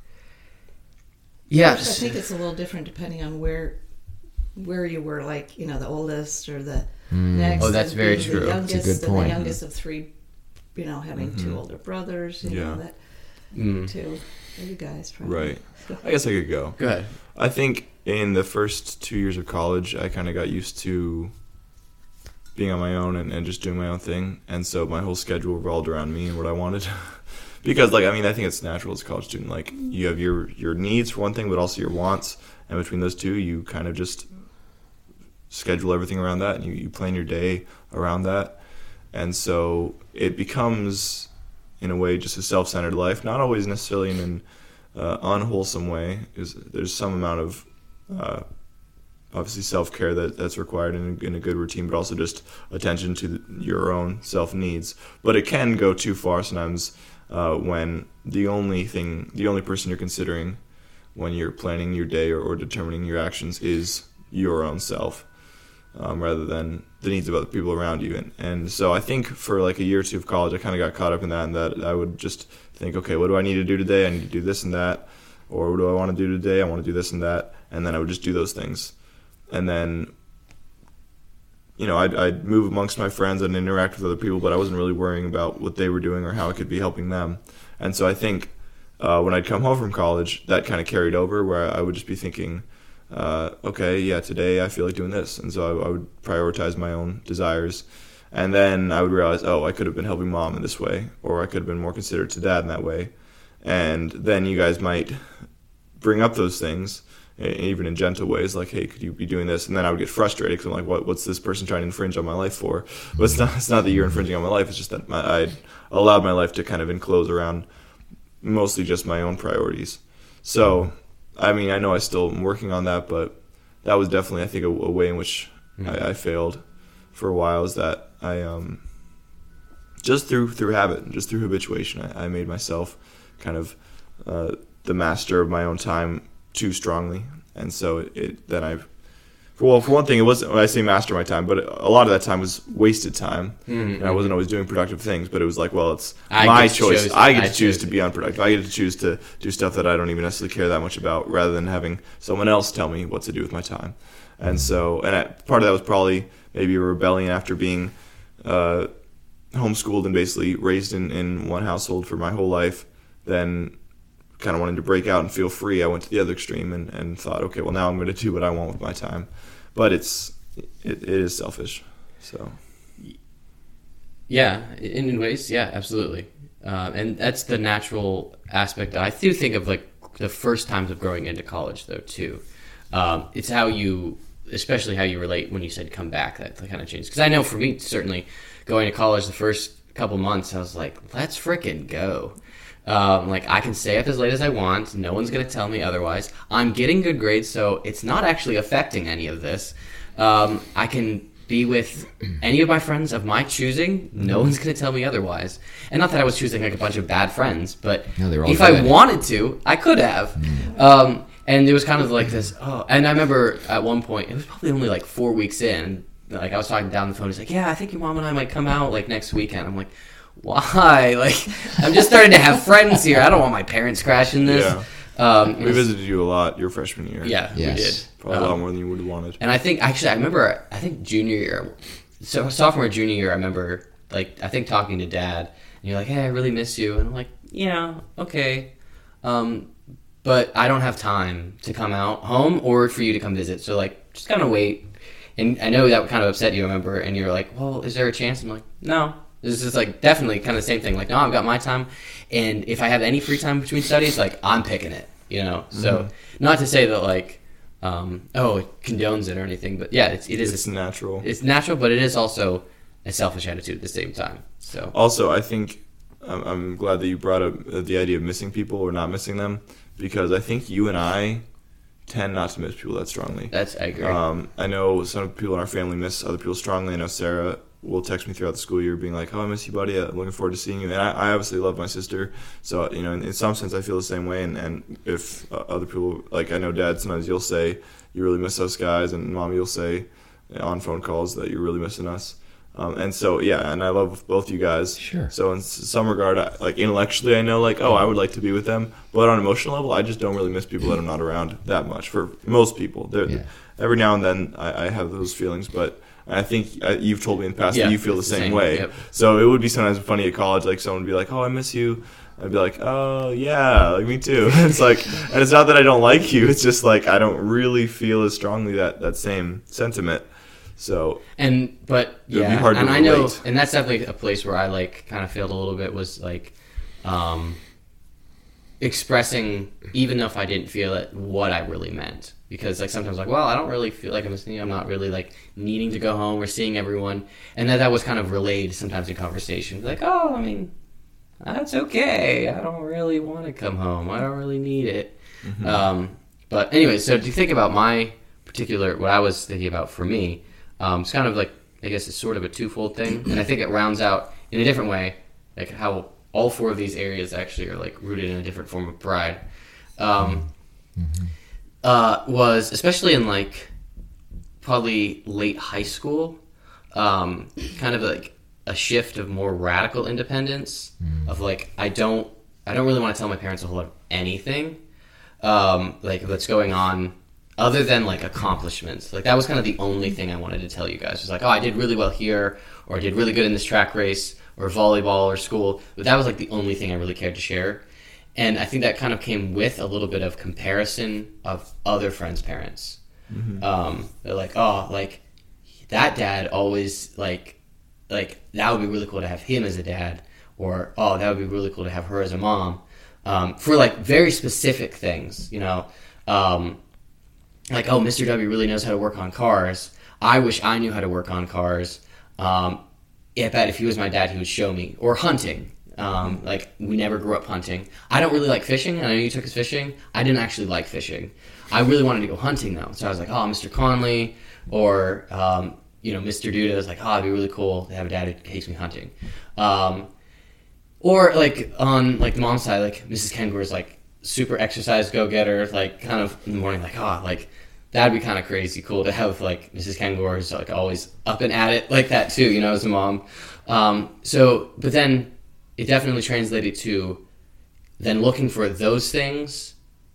Yeah. I think it's a little different depending on where where you were, like, you know, the oldest or the mm. next. Oh, that's very the true. Youngest, That's a good point. The youngest of three, you know, having mm-hmm. two older brothers. You yeah. know, that mm. two. You guys, probably. Right. I guess I could go. Go ahead. I think in the first two years of college, I kind of got used to being on my own and, and just doing my own thing. And so my whole schedule revolved around me and what I wanted. Because, like, I mean, I think it's natural as a college student. Like, you have your, your needs for one thing, but also your wants. And between those two, you kind of just schedule everything around that. And you, you plan your day around that. And so it becomes, in a way, just a self-centered life. Not always necessarily in an uh, unwholesome way. There's, there's some amount of, uh, obviously, self-care that, that's required in a, in a good routine, but also just attention to the, your own self-needs. But it can go too far sometimes. Uh, when the only thing, the only person you're considering when you're planning your day or, or determining your actions is your own self, um, rather than the needs of other people around you. And, and so I think for like a year or two of college, I kind of got caught up in that, and that I would just think, okay, what do I need to do today? I need to do this and that. Or what do I want to do today? I want to do this and that. And then I would just do those things. And then, you know, I'd, I'd move amongst my friends and interact with other people, but I wasn't really worrying about what they were doing or how I could be helping them. And so I think uh, when I'd come home from college, that kind of carried over, where I would just be thinking, uh, okay, yeah, today I feel like doing this. And so I, I would prioritize my own desires. And then I would realize, oh, I could have been helping mom in this way, or I could have been more considerate to dad in that way. And then you guys might bring up those things, even in gentle ways, like, hey, could you be doing this? And then I would get frustrated because I'm like, what, what's this person trying to infringe on my life for? But it's not, it's not that you're infringing on my life. It's just that my, I allowed my life to kind of enclose around mostly just my own priorities. So, I mean, I know I still am working on that, but that was definitely, I think, a, a way in which mm-hmm. I, I failed for a while, is that I, um, just through through habit, just through habituation, I, I made myself kind of uh, the master of my own time too strongly. And so it, it then I well for one thing, it wasn't, when I say master my time, but a lot of that time was wasted time. Mm-hmm. And I wasn't always doing productive things, but it was like, well, it's I my choice. Chose, I get I to choose to be unproductive. I get to choose to do stuff that I don't even necessarily care that much about, rather than having someone else tell me what to do with my time. And so, and I, part of that was probably maybe a rebellion after being uh, homeschooled and basically raised in, in one household for my whole life. Then kind of wanting to break out and feel free, I went to the other extreme and, and thought, okay, well, now I'm going to do what I want with my time. But it's it, it is selfish. So yeah, in ways, yeah, absolutely. Uh, and that's the natural aspect. I do think of like the first times of growing into college, though, too. Um, it's how you, especially how you relate when you said come back, that kind of changed. Because I know for me, certainly, going to college the first couple months, I was like, let's frickin' go. Um, like, I can stay up as late as I want. No one's going to tell me otherwise. I'm getting good grades, so it's not actually affecting any of this. Um, I can be with any of my friends of my choosing. No one's going to tell me otherwise. And not that I was choosing, like, a bunch of bad friends, but no, if good. I wanted to, I could have. Mm. Um, and it was kind of like this, oh, and I remember at one point, it was probably only, like, four weeks in, like, I was talking down the phone. He's like, yeah, I think your mom and I might come out, like, next weekend. I'm like, why? Like, I'm just starting to have friends here. I don't want my parents crashing this. Yeah. Um, we was, visited you a lot your freshman year. Yeah, yes. we did. Probably um, a lot more than you would have wanted. And I think, actually, I remember, I think junior year, so sophomore, junior year, I remember, like, I think talking to Dad, and you're like, hey, I really miss you. And I'm like, yeah, okay. Um, but I don't have time to come out home or for you to come visit. So, like, just kind of wait. And I know that kind of upset you, I remember. And you're like, well, is there a chance? I'm like, no. This is like definitely kind of the same thing. Like, no, I've got my time, and if I have any free time between studies, like, I'm picking it, you know. Mm-hmm. So, not to say that like, um, oh, it condones it or anything, but yeah, it's, it is. It's natural. It's natural, but it is also a selfish attitude at the same time. So, also, I think I'm, I'm glad that you brought up the idea of missing people or not missing them, because I think you and I tend not to miss people that strongly. That's I agree. Um, I know some people in our family miss other people strongly. I know Sarah will text me throughout the school year being like, oh, I miss you, buddy. I'm looking forward to seeing you. And I, I obviously love my sister. So, you know, in, in some sense, I feel the same way. And, and if uh, other people, like I know Dad, sometimes you'll say, you really miss us guys. And Mom, you'll say on phone calls that you're really missing us. Um, and so, yeah, and I love both you guys. Sure. So in some regard, I, like intellectually, I know like, oh, I would like to be with them. But on an emotional level, I just don't really miss people that I'm not around that much. For most people, yeah. Every now and then I, I have those feelings, but I think uh, you've told me in the past yeah, that you feel the same, same way. Yep. So it would be sometimes funny at college, like someone would be like, oh, I miss you. I'd be like, oh, yeah, like me too. It's like, and it's not that I don't like you. It's just like I don't really feel as strongly that, that same sentiment. So And but It would be yeah, hard to and I know, relate. and that's definitely a place where I like kind of failed a little bit was like um, expressing, even if I didn't feel it, what I really meant. Because like sometimes like, well, I don't really feel like I'm listening. I'm not really like needing to go home or seeing everyone, and that that was kind of relayed sometimes in conversation. Like, oh, I mean, that's okay. I don't really want to come home. I don't really need it. Mm-hmm. Um, but anyway, so to think about my particular, what I was thinking about for me. Um, it's kind of like, I guess it's sort of a twofold thing, and I think it rounds out in a different way, like how all four of these areas actually are like rooted in a different form of pride. Um, Mm-hmm. uh, was especially in like probably late high school, um, kind of like a shift of more radical independence of like I don't I don't really want to tell my parents a whole lot of anything, um, like what's going on. Other than like accomplishments, like that was kind of the only thing I wanted to tell you guys. It was like, oh, I did really well here, or I did really good in this track race, or volleyball, or school. But that was like the only thing I really cared to share. And I think that kind of came with a little bit of comparison of other friends' parents. Mm-hmm. Um, they're like, oh, like that dad always like, like that would be really cool to have him as a dad, or oh, that would be really cool to have her as a mom, um, for like very specific things, you know. Um, Like, oh, Mister W really knows how to work on cars. I wish I knew how to work on cars. Um, I bet if he was my dad, he would show me. Or hunting. Um, like, we never grew up hunting. I don't really like fishing. I know you took us fishing. I didn't actually like fishing. I really wanted to go hunting, though. So I was like, oh, Mister Conley. Or, um, you know, Mister Duda. I was like, oh, it'd be really cool to have a dad who takes me hunting. Um, or, like, on, like, the mom's side, like, Missus Kengor is, like, super exercise go-getter. Like, kind of in the morning, like, oh, like... That'd be kind of crazy cool to have, like, Missus Kengor is, like, always up and at it like that, too, you know, as a mom. Um, so, but then it definitely translated to then looking for those things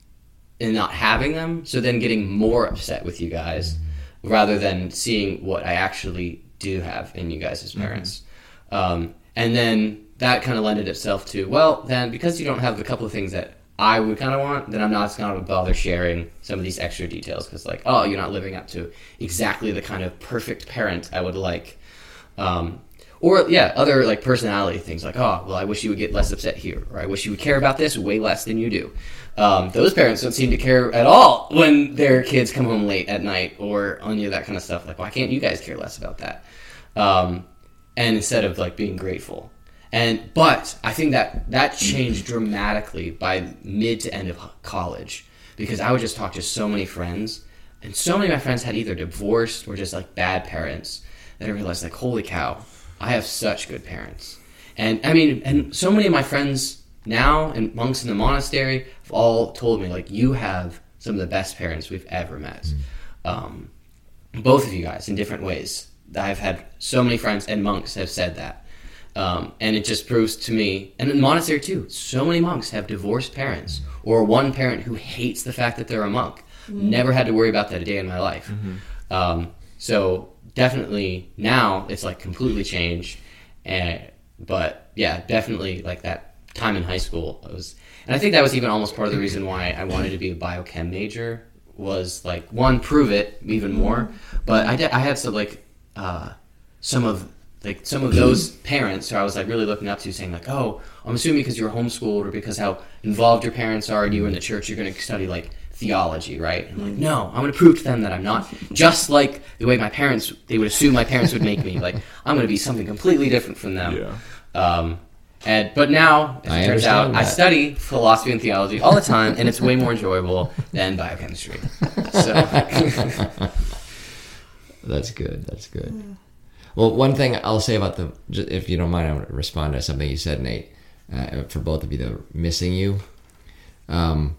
and not having them, so then getting more upset with you guys rather than seeing what I actually do have in you guys as parents. Mm-hmm. Um, and then that kind of lended itself to, well, then because you don't have the couple of things that I would kind of want, then I'm not going to bother sharing some of these extra details because, like, oh, you're not living up to exactly the kind of perfect parent I would like. Um, or, yeah, other, like, personality things like, oh, well, I wish you would get less upset here, or I wish you would care about this way less than you do. Um, those parents don't seem to care at all when their kids come home late at night or any of that kind of stuff. Like, why can't you guys care less about that? Um, and instead of, like, being grateful. And but I think that that changed dramatically by mid to end of college because I would just talk to so many friends, and so many of my friends had either divorced or just like bad parents that I realized like, holy cow, I have such good parents. And I mean, and so many of my friends now and monks in the monastery have all told me like, you have some of the best parents we've ever met. Um, both of you guys in different ways. I've had so many friends and monks have said that. Um, and it just proves to me, and in the monastery too, so many monks have divorced parents or one parent who hates the fact that they're a monk. Mm-hmm. Never had to worry about that a day in my life. Mm-hmm. Um, so definitely now it's like completely changed. And, but yeah, definitely like that time in high school. It was, and I think that was even almost part of the reason why I wanted to be a biochem major was like, one, prove it even more. But I, did, I had some like uh, some of like some of those parents who I was like really looking up to, saying like, oh, I'm assuming because you're homeschooled or because how involved your parents are and you were in the church, you're going to study like theology, right? And I'm like, no, I'm going to prove to them that I'm not just like the way my parents, they would assume my parents would make me. Like, I'm going to be something completely different from them. Yeah. Um, and but now, as it I turns out, understand I that. study philosophy and theology all the time, and it's way more enjoyable than biochemistry. So, That's good. That's good. Well, one thing I'll say about the, if you don't mind, I want to respond to something you said, Nate, uh, for both of you, the missing you. Um,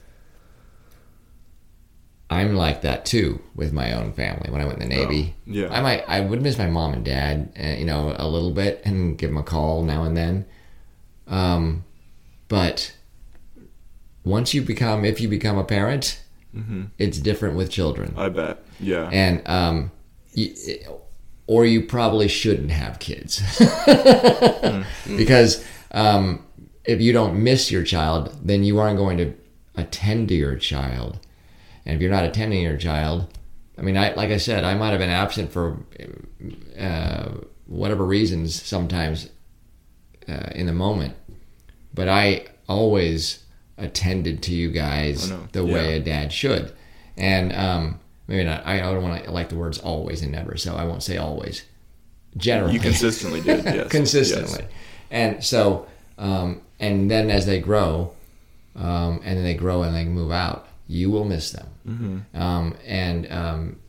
I'm like that too with my own family. When I went in the Navy, Oh, yeah. I might, I would miss my mom and dad, uh, you know, a little bit, and give them a call now and then. Um, but once you become, if you become a parent, Mm-hmm. it's different with children. I bet. Yeah. And um, you, or you probably shouldn't have kids because um, if you don't miss your child, then you aren't going to attend to your child, and if you're not attending your child, I mean, I like I said, I might have been absent for uh, whatever reasons sometimes uh, in the moment, but I always attended to you guys the yeah. way a dad should. And um, maybe not, I don't want to like the words always and never, so I won't say always. Generally. You consistently did, yes. consistently. Yes. And so, um, and then as they grow, um, and then they grow and they move out, you will miss them. Mm-hmm. Um, and um,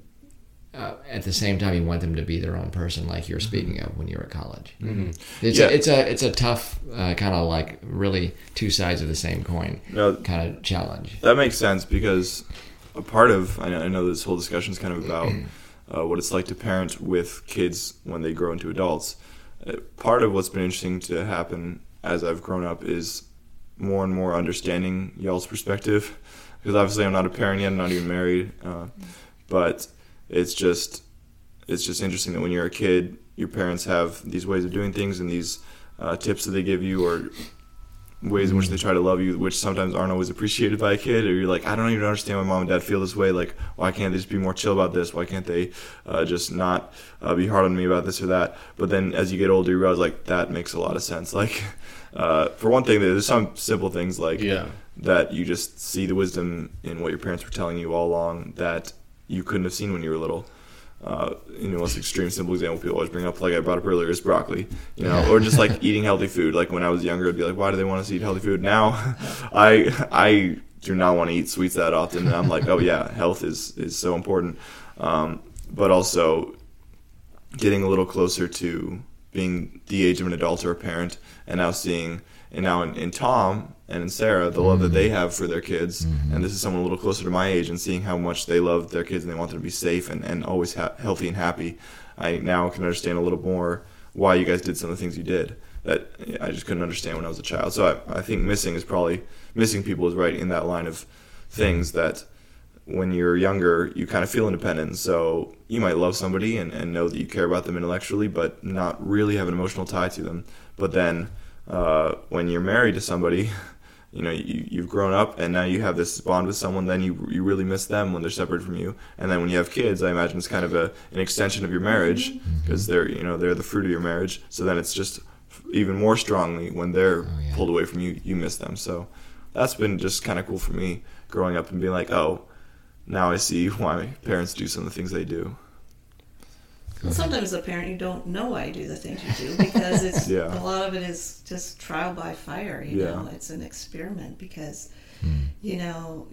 uh, at the same time, you want them to be their own person, like you're speaking of when you're at college. Mm-hmm. It's yeah. a, it's a it's a tough uh, kind of like really two sides of the same coin no, kind of challenge. That makes sense because a part of I know, I know this whole discussion is kind of about uh, what it's like to parent with kids when they grow into adults. Uh, part of what's been interesting to happen as I've grown up is more and more understanding y'all's perspective. Because obviously I'm not a parent yet, I'm not even married, uh, but it's just it's just interesting that when you're a kid, your parents have these ways of doing things and these uh, tips that they give you or ways in which they try to love you, which sometimes aren't always appreciated by a kid, or you're like, I don't even understand why mom and dad feel this way, like, why can't they just be more chill about this, why can't they uh, just not uh, be hard on me about this or that, but then as you get older, you realize, like, that makes a lot of sense, like, uh, for one thing, there's some simple things, like, yeah. that you just see the wisdom in what your parents were telling you all along that you couldn't have seen when you were little. Uh, you know, most extreme simple example people always bring up, like I brought up earlier, is broccoli. You know, or just like eating healthy food. Like when I was younger, I'd be like, why do they want us to eat healthy food? Now, I I do not want to eat sweets that often. And I'm like, oh yeah, health is is so important. Um, but also getting a little closer to being the age of an adult or a parent, and now seeing, and now in, in Tom and in Sarah, the love that they have for their kids, mm-hmm. and this is someone a little closer to my age, and seeing how much they love their kids and they want them to be safe and, and always ha- healthy and happy, I now can understand a little more why you guys did some of the things you did that I just couldn't understand when I was a child. So I, I think missing is probably, missing people is right in that line of things that when you're younger, you kind of feel independent, so you might love somebody and, and know that you care about them intellectually, but not really have an emotional tie to them. But then uh, when you're married to somebody, you know, you, you've grown up and now you have this bond with someone, then you you really miss them when they're separate from you. And then when you have kids, I imagine it's kind of a an extension of your marriage because they're, you know, they're the fruit of your marriage. So then it's just even more strongly when they're oh, yeah. pulled away from you, you miss them. So that's been just kind of cool for me growing up and being like, oh, now I see why parents do some of the things they do. Well, sometimes as a parent, you don't know why you do the things you do because it's yeah. a lot of it is just trial by fire. You yeah. know, it's an experiment because mm. you know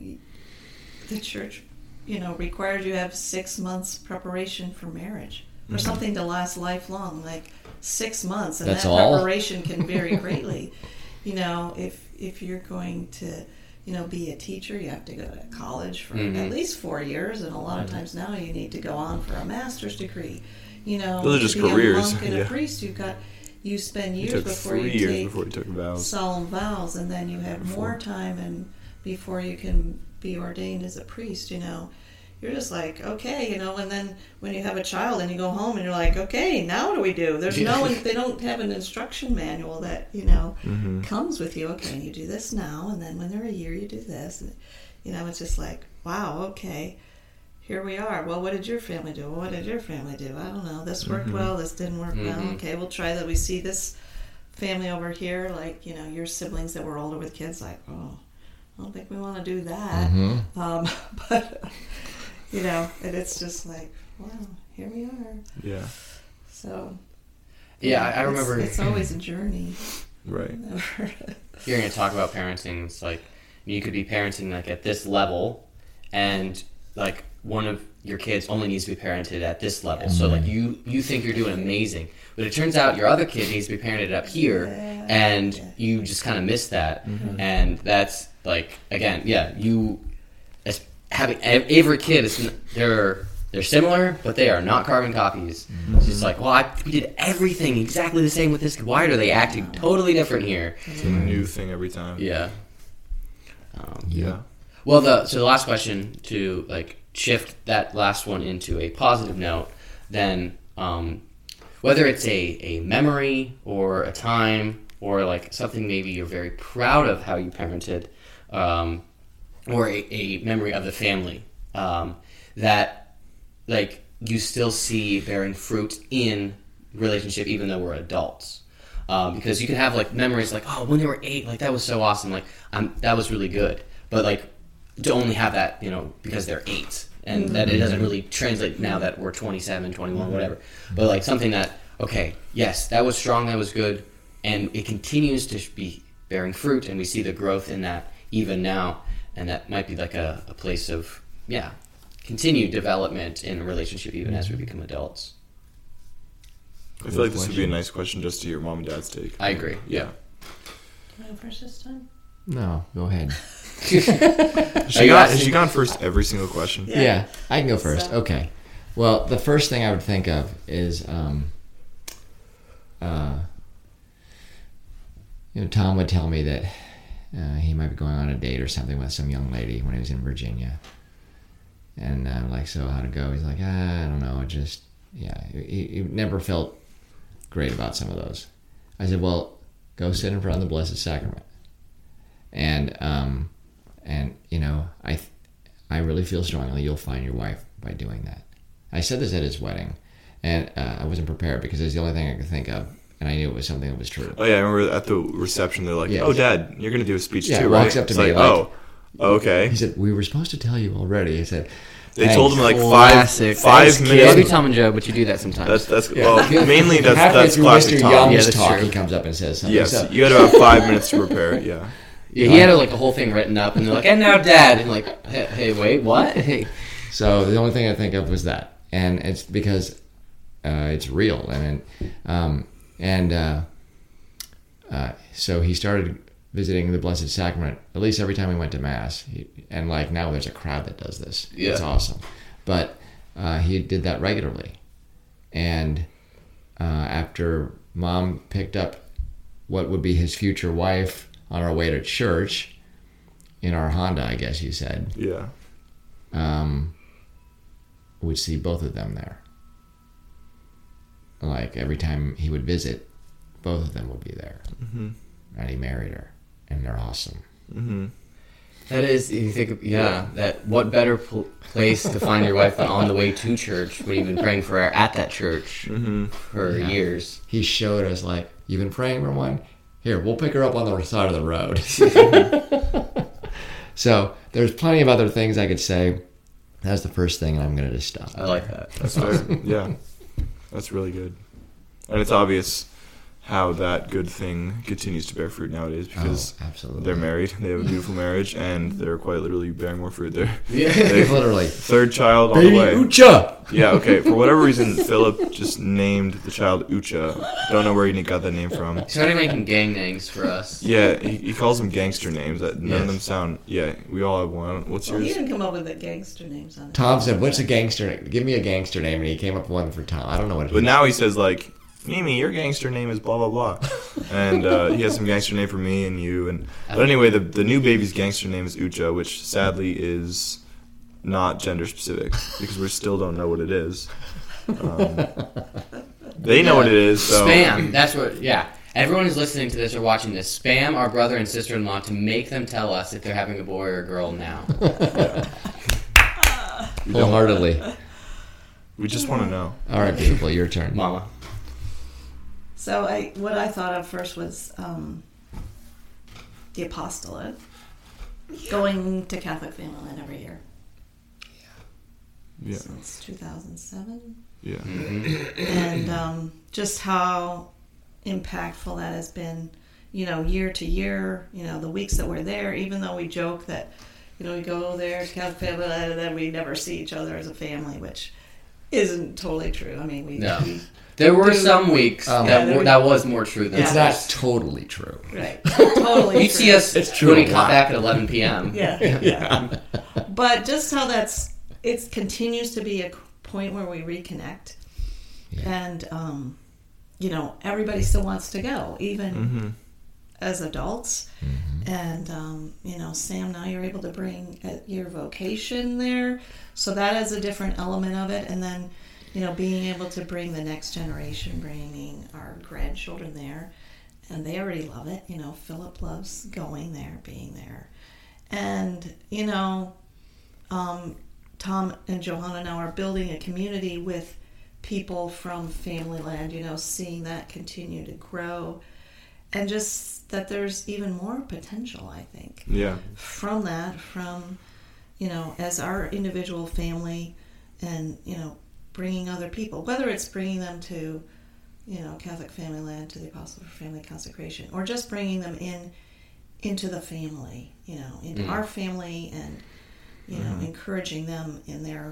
the church, you know, requires you to have six months preparation for marriage for mm-hmm. something to last lifelong, like six months, and That's that all? preparation can vary greatly. You know, if if you're going to, you know, be a teacher, you have to go to college for mm-hmm. at least four years, and a lot of times now you need to go on for a master's degree. You know, those are just to be careers. a monk and yeah. a priest, you've got you spend years you took before three you years take before you took vows. solemn vows, and then you have Before. more time and before you can be ordained as a priest. You know, you're just like, okay, you know, and then when you have a child and you go home and you're like, okay, now what do we do? There's no, they don't have an instruction manual that, you know, mm-hmm. comes with you. Okay, you do this now, and then when they're a year, you do this. And, you know, it's just like, wow, okay, here we are. Well, what did your family do? Well, what did your family do? I don't know. This worked mm-hmm. well. This didn't work mm-hmm. well. Okay, we'll try that. We see this family over here, like, you know, your siblings that were older with kids, like, oh, I don't think we want to do that. Mm-hmm. Um, but, you know, and it's just like, wow, here we are. Yeah. So, Yeah, I, I it's, remember. It's always a journey. Right. Hearing it talk about parenting, it's like you could be parenting like at this level, and like one of your kids only needs to be parented at this level. So like you you think you're doing amazing, but it turns out your other kid needs to be parented up here, Yeah. and Yeah. you just kind of miss that. Mm-hmm. And that's like, again, yeah, you as having every kid is they're they're similar, but they are not carbon copies. Mm-hmm. It's just like, well, I, we did everything exactly the same with this kid. Why are they acting totally different here? It's a new thing every time. Yeah. Um, Yeah. Well, the so the last question, to like shift that last one into a positive note, then um, whether it's a, a memory or a time or like something maybe you're very proud of how you parented, um, or a, a memory of the family um, that like you still see bearing fruit in relationship even though we're adults. Um, because you can have like memories like, oh, when they were eight, like that was so awesome, like um, that was really good. But like to only have that, you know, because they're eight, and mm-hmm. that it doesn't really translate now that we're twenty-seven, twenty-one, mm-hmm. whatever. But like something that, okay, yes, that was strong, that was good, and it continues to be bearing fruit, and we see the growth in that even now, and that might be like a, a place of, yeah, continued development in a relationship even as we become adults. I feel like this would be a nice question just to hear mom and dad's take. I agree. Yeah. Can I go first this time? No, go ahead. Has she, got, has she gone first every single question? Yeah, yeah I can go first. So. Okay. Well, the first thing I would think of is, um, uh, you know, Tom would tell me that uh, he might be going on a date or something with some young lady when he was in Virginia. And I'm like, so how'd it go? He's like, ah, I don't know. It just, yeah, he, he never felt great about some of those. I said, well, go sit in front of the Blessed Sacrament. And, um, and you know, I th- I really feel strongly you'll find your wife by doing that. I said this at his wedding, and uh, I wasn't prepared because it's the only thing I could think of, and I knew it was something that was true. Oh, yeah, I remember at the reception, they're like, yes. oh, Dad, you're going to do a speech yeah, too, right? right? Walks up to it's me like, like, oh, okay. He said, we were supposed to tell you already. I said, They Thanks. told him like five, Classic. five That's minutes. Maybe Tom and Joe, but you do that sometimes. That's that's Yeah. well, mainly that's halfway that's through classic Mister Tom. Young's Yeah, that's talk, true. he comes up and says something. Yes, So, you had about five minutes to prepare. Yeah. Yeah, he had like a whole thing written up, and they're like, "And now, Dad," and like, "Hey, hey wait, what?" Hey. So the only thing I think of was that, and it's because uh, it's real, and um, and uh, uh, so he started visiting the Blessed Sacrament at least every time we went to Mass, he, and like now there's a crowd that does this. Yeah. It's awesome, but uh, he did that regularly, and uh, after Mom picked up what would be his future wife on our way to church in our Honda, I guess you said. Yeah. Um, would see both of them there. Like every time he would visit, both of them would be there. Mm-hmm. And he married her, and they're awesome. Mm-hmm. That is, you think, yeah, that what better pl- place to find your wife than on the way to church when you've been praying for her at that church Mm-hmm. for Yeah. years. He showed us, like, you've been praying for one? Here, we'll pick her up on the side of the road. So there's plenty of other things I could say. That's the first thing, and I'm going to just stop. I like that. That's fair. Yeah. That's really good. And it's obvious how that good thing continues to bear fruit nowadays because Oh, absolutely. they're married, they have a beautiful marriage, and they're quite literally bearing more fruit there. Yeah. Literally. Third child on Baby the way. Ucha! Yeah, okay. For whatever reason, Philip just named the child Ucha. Don't know where he got that name from. He started making gang names for us. Yeah, he, he calls them gangster names. That none Yes. of them sound. Yeah, we all have one. What's Well, he yours? didn't come up with the gangster names on it. Tom said, what's a gangster name? Give me a gangster name, and he came up with one for Tom. I don't know what it But is. now he says like, Mimi, your gangster name is blah blah blah, and uh, he has some gangster name for me and you. And but anyway, the the new baby's gangster name is Ucha, which sadly is not gender specific because we still don't know what it is. Um, they know what it is. So. Spam. That's what, yeah. Everyone who's listening to this or watching this, spam our brother and sister-in-law to make them tell us if they're having a boy or a girl now. Wholeheartedly. We just want to know. All right, beautiful. Your turn. Mama. So I, what I thought of first was um, the apostolate, going to Catholic Family Land every year Yeah, since two thousand seven, yeah. Mm-hmm. and um, just how impactful that has been. You know, year to year. You know, the weeks that we're there, even though we joke that, you know, we go there to Catholic Family Land and then we never see each other as a family, which isn't totally true. I mean, we. No. we There were Dude. some weeks Um, that Yeah, were, that was more true than It's Yeah. not others. totally true. right. Totally. You'd true. see us It's true when we a come lot. back at eleven p.m. Yeah, yeah. But just how that's it continues to be a point where we reconnect, Yeah. and um, you know, everybody still wants to go, even Mm-hmm. as adults. Mm-hmm. And um, you know, Sam, now you're able to bring uh, your vocation there, so that is a different element of it. And then, you know, being able to bring the next generation, bringing our grandchildren there, and they already love it. You know, Philip loves going there, being there, and you know, um, Tom and Johanna now are building a community with people from Family Land, you know, seeing that continue to grow. And just that there's even more potential, I think. Yeah. From that, from, you know, as our individual family and, you know, bringing other people, whether it's bringing them to, you know, Catholic Family Land, to the Apostle for Family Consecration, or just bringing them in into the family, you know, into mm. our family and, you know, mm. encouraging them in their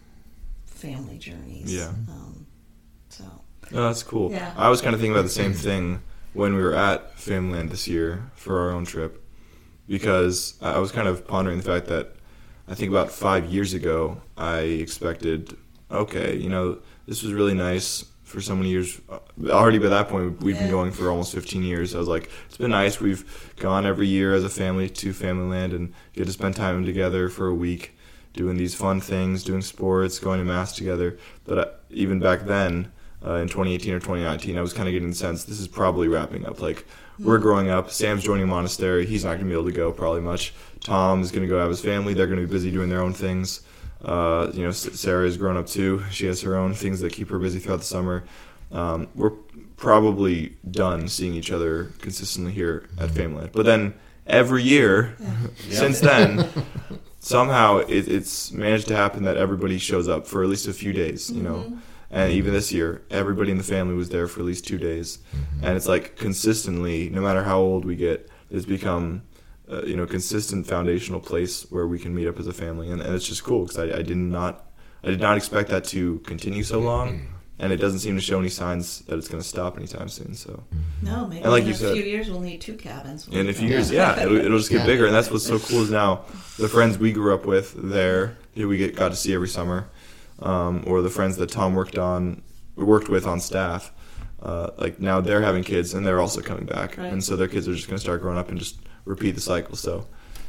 family journeys. Yeah. Um, so. Oh, that's cool. Yeah. I was kind of thinking about the same thing when we were at Family Land this year for our own trip, because I was kind of pondering the fact that I think about five years ago, I expected, okay, you know, this was really nice for so many years. Already by that point, we'd been going for almost fifteen years. I was like, it's been nice. We've gone every year as a family to Family Land and get to spend time together for a week, doing these fun things, doing sports, going to Mass together. But I, even back then, uh, in twenty eighteen or twenty nineteen, I was kind of getting the sense this is probably wrapping up. Like, we're growing up. Sam's joining a monastery. He's not going to be able to go probably much. Tom is going to go have his family. They're going to be busy doing their own things. Uh, you know, Sarah is grown up too. She has her own things that keep her busy throughout the summer. Um, we're probably done seeing each other consistently here at Family Land. But then every year yeah. since then, somehow it, it's managed to happen that everybody shows up for at least a few days, you know. Mm-hmm. And even this year, everybody in the family was there for at least two days. And it's like consistently, no matter how old we get, it's become Uh, you know, consistent foundational place where we can meet up as a family, and, and it's just cool because I, I did not, I did not expect that to continue so long, and it doesn't seem to show any signs that it's going to stop anytime soon. So, no, maybe and like in you a said, few years we'll need two cabins. In a few years, yeah, it'll, it'll just get yeah. bigger, and that's what's so cool is now the friends we grew up with there, who we get got to see every summer, um, or the friends that Tom worked on, worked with on staff. Uh, like now they're having kids and they're also coming back, right. and so their kids are just going to start growing up and just repeat the cycle. So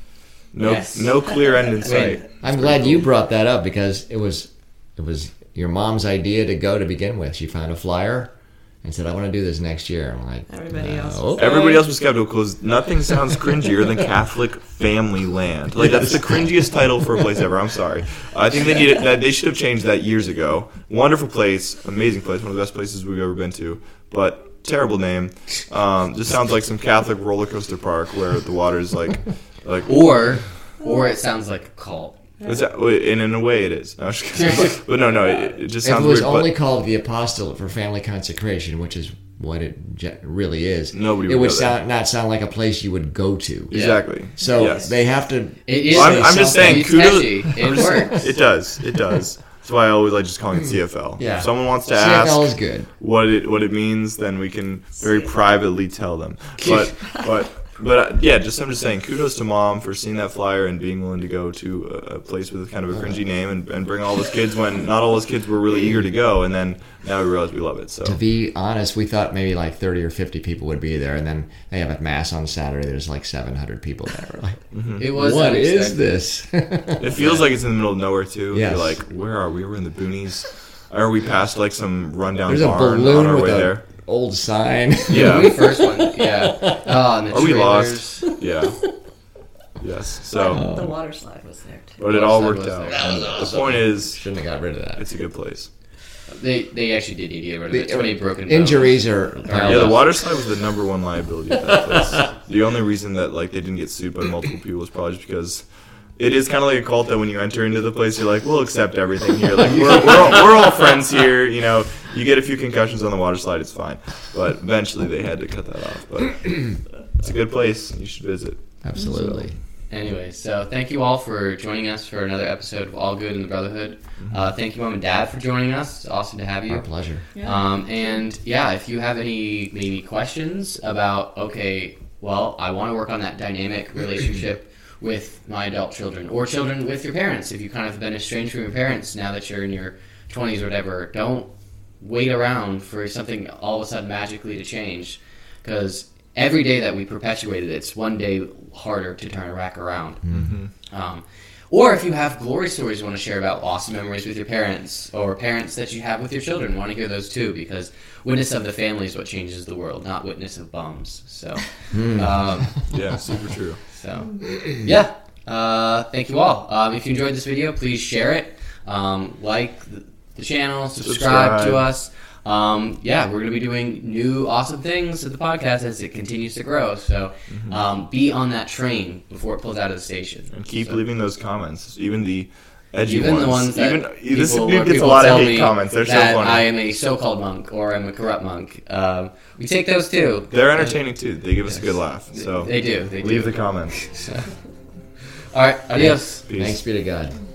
no, yes. no clear end in sight. I'm glad cool. you brought that up because it was it was your mom's idea to go to begin with. She found a flyer and said, "I want to do this next year." I'm like, everybody no. else. Was everybody else was skeptical because nothing sounds cringier than Catholic Family Land. Like that's the cringiest title for a place ever. I'm sorry. I think they needed that. They should have changed that years ago. Wonderful place, amazing place, one of the best places we've ever been to, but. Terrible name. Um, just sounds like some Catholic roller coaster park where the water's like, like or, or it sounds like a cult. It's, and in a way, it is. No, just but no, no, it, it just sounds. If it was weird, only but, called the Apostolate for Family Consecration, which is what it really is, nobody. It would, would sound, not sound like a place you would go to. Exactly. So yes. they have to. It is. Well, I'm, I'm just saying. Kudos. It works. It does. It does. That's why I always like just calling it C F L. Yeah. If someone wants to C F ask L is good. what it what it means, then we can very privately tell them. But but but uh, yeah, just I'm just saying, kudos to Mom for seeing that flyer and being willing to go to a, a place with kind of a cringy name and, and bring all those kids when not all those kids were really eager to go, and then now we realize we love it. So to be honest, we thought maybe like thirty or fifty people would be there, and then they have a mass on Saturday. There's like seven hundred people there. We're like, mm-hmm. It was what is this? It feels like it's in the middle of nowhere too. Yes. You're like, where are we? We're in the boonies. Are we past like some rundown There's barn a balloon on our with way a there? Old sign. Yeah. The first one. Yeah. Oh, and the Are we trailers. lost? Yeah. Yes. So. Oh. The water slide was there too. But it all worked out. And the point is, shouldn't have got rid of that. It's a good place. They they actually did need to get rid of it. Too many broken injuries bones. are. Yeah, the water slide was the number one liability of that place. The only reason that like they didn't get sued by multiple people was probably just because. It is kind of like a cult that when you enter into the place, you're like, we'll accept everything here. Like, we're, we're, all, we're all friends here. You know, you get a few concussions on the water slide, it's fine. But eventually they had to cut that off. But it's a good place. You should visit. Absolutely. So. Anyway, so thank you all for joining us for another episode of All Good in the Brotherhood. Uh, thank you, Mom and Dad, for joining us. It's awesome to have you. Our pleasure. Yeah. Um, and, yeah, if you have any maybe questions about, okay, well, I want to work on that dynamic relationship with my adult children, or children with your parents. If you kind of been estranged from your parents now that you're in your twenties or whatever, don't wait around for something all of a sudden magically to change, because every day that we perpetuate it, it's one day harder to turn it back around. Mm-hmm. Um, or if you have glory stories you want to share about awesome memories with your parents, or parents that you have with your children, want to hear those too, because witness of the family is what changes the world, not witness of bums. So, um, yeah, super true. So, yeah. Uh, uh, thank you all. Um, if you enjoyed this video, please share it. Um, like the, the channel, subscribe, subscribe to us. Um, yeah, we're going to be doing new awesome things to the podcast as it continues to grow. So mm-hmm. um, be on that train before it pulls out of the station. And keep so. leaving those comments, even the edgy even ones. the ones that even this people, dude gets a people lot of tell hate me comments. They're so that funny. I am a so-called monk or I'm a corrupt monk. Um, we take those too. They're entertaining too. They give us yes. a good laugh. So they do. They leave do. the comments. So. All right. Adios. Peace. Thanks be to God.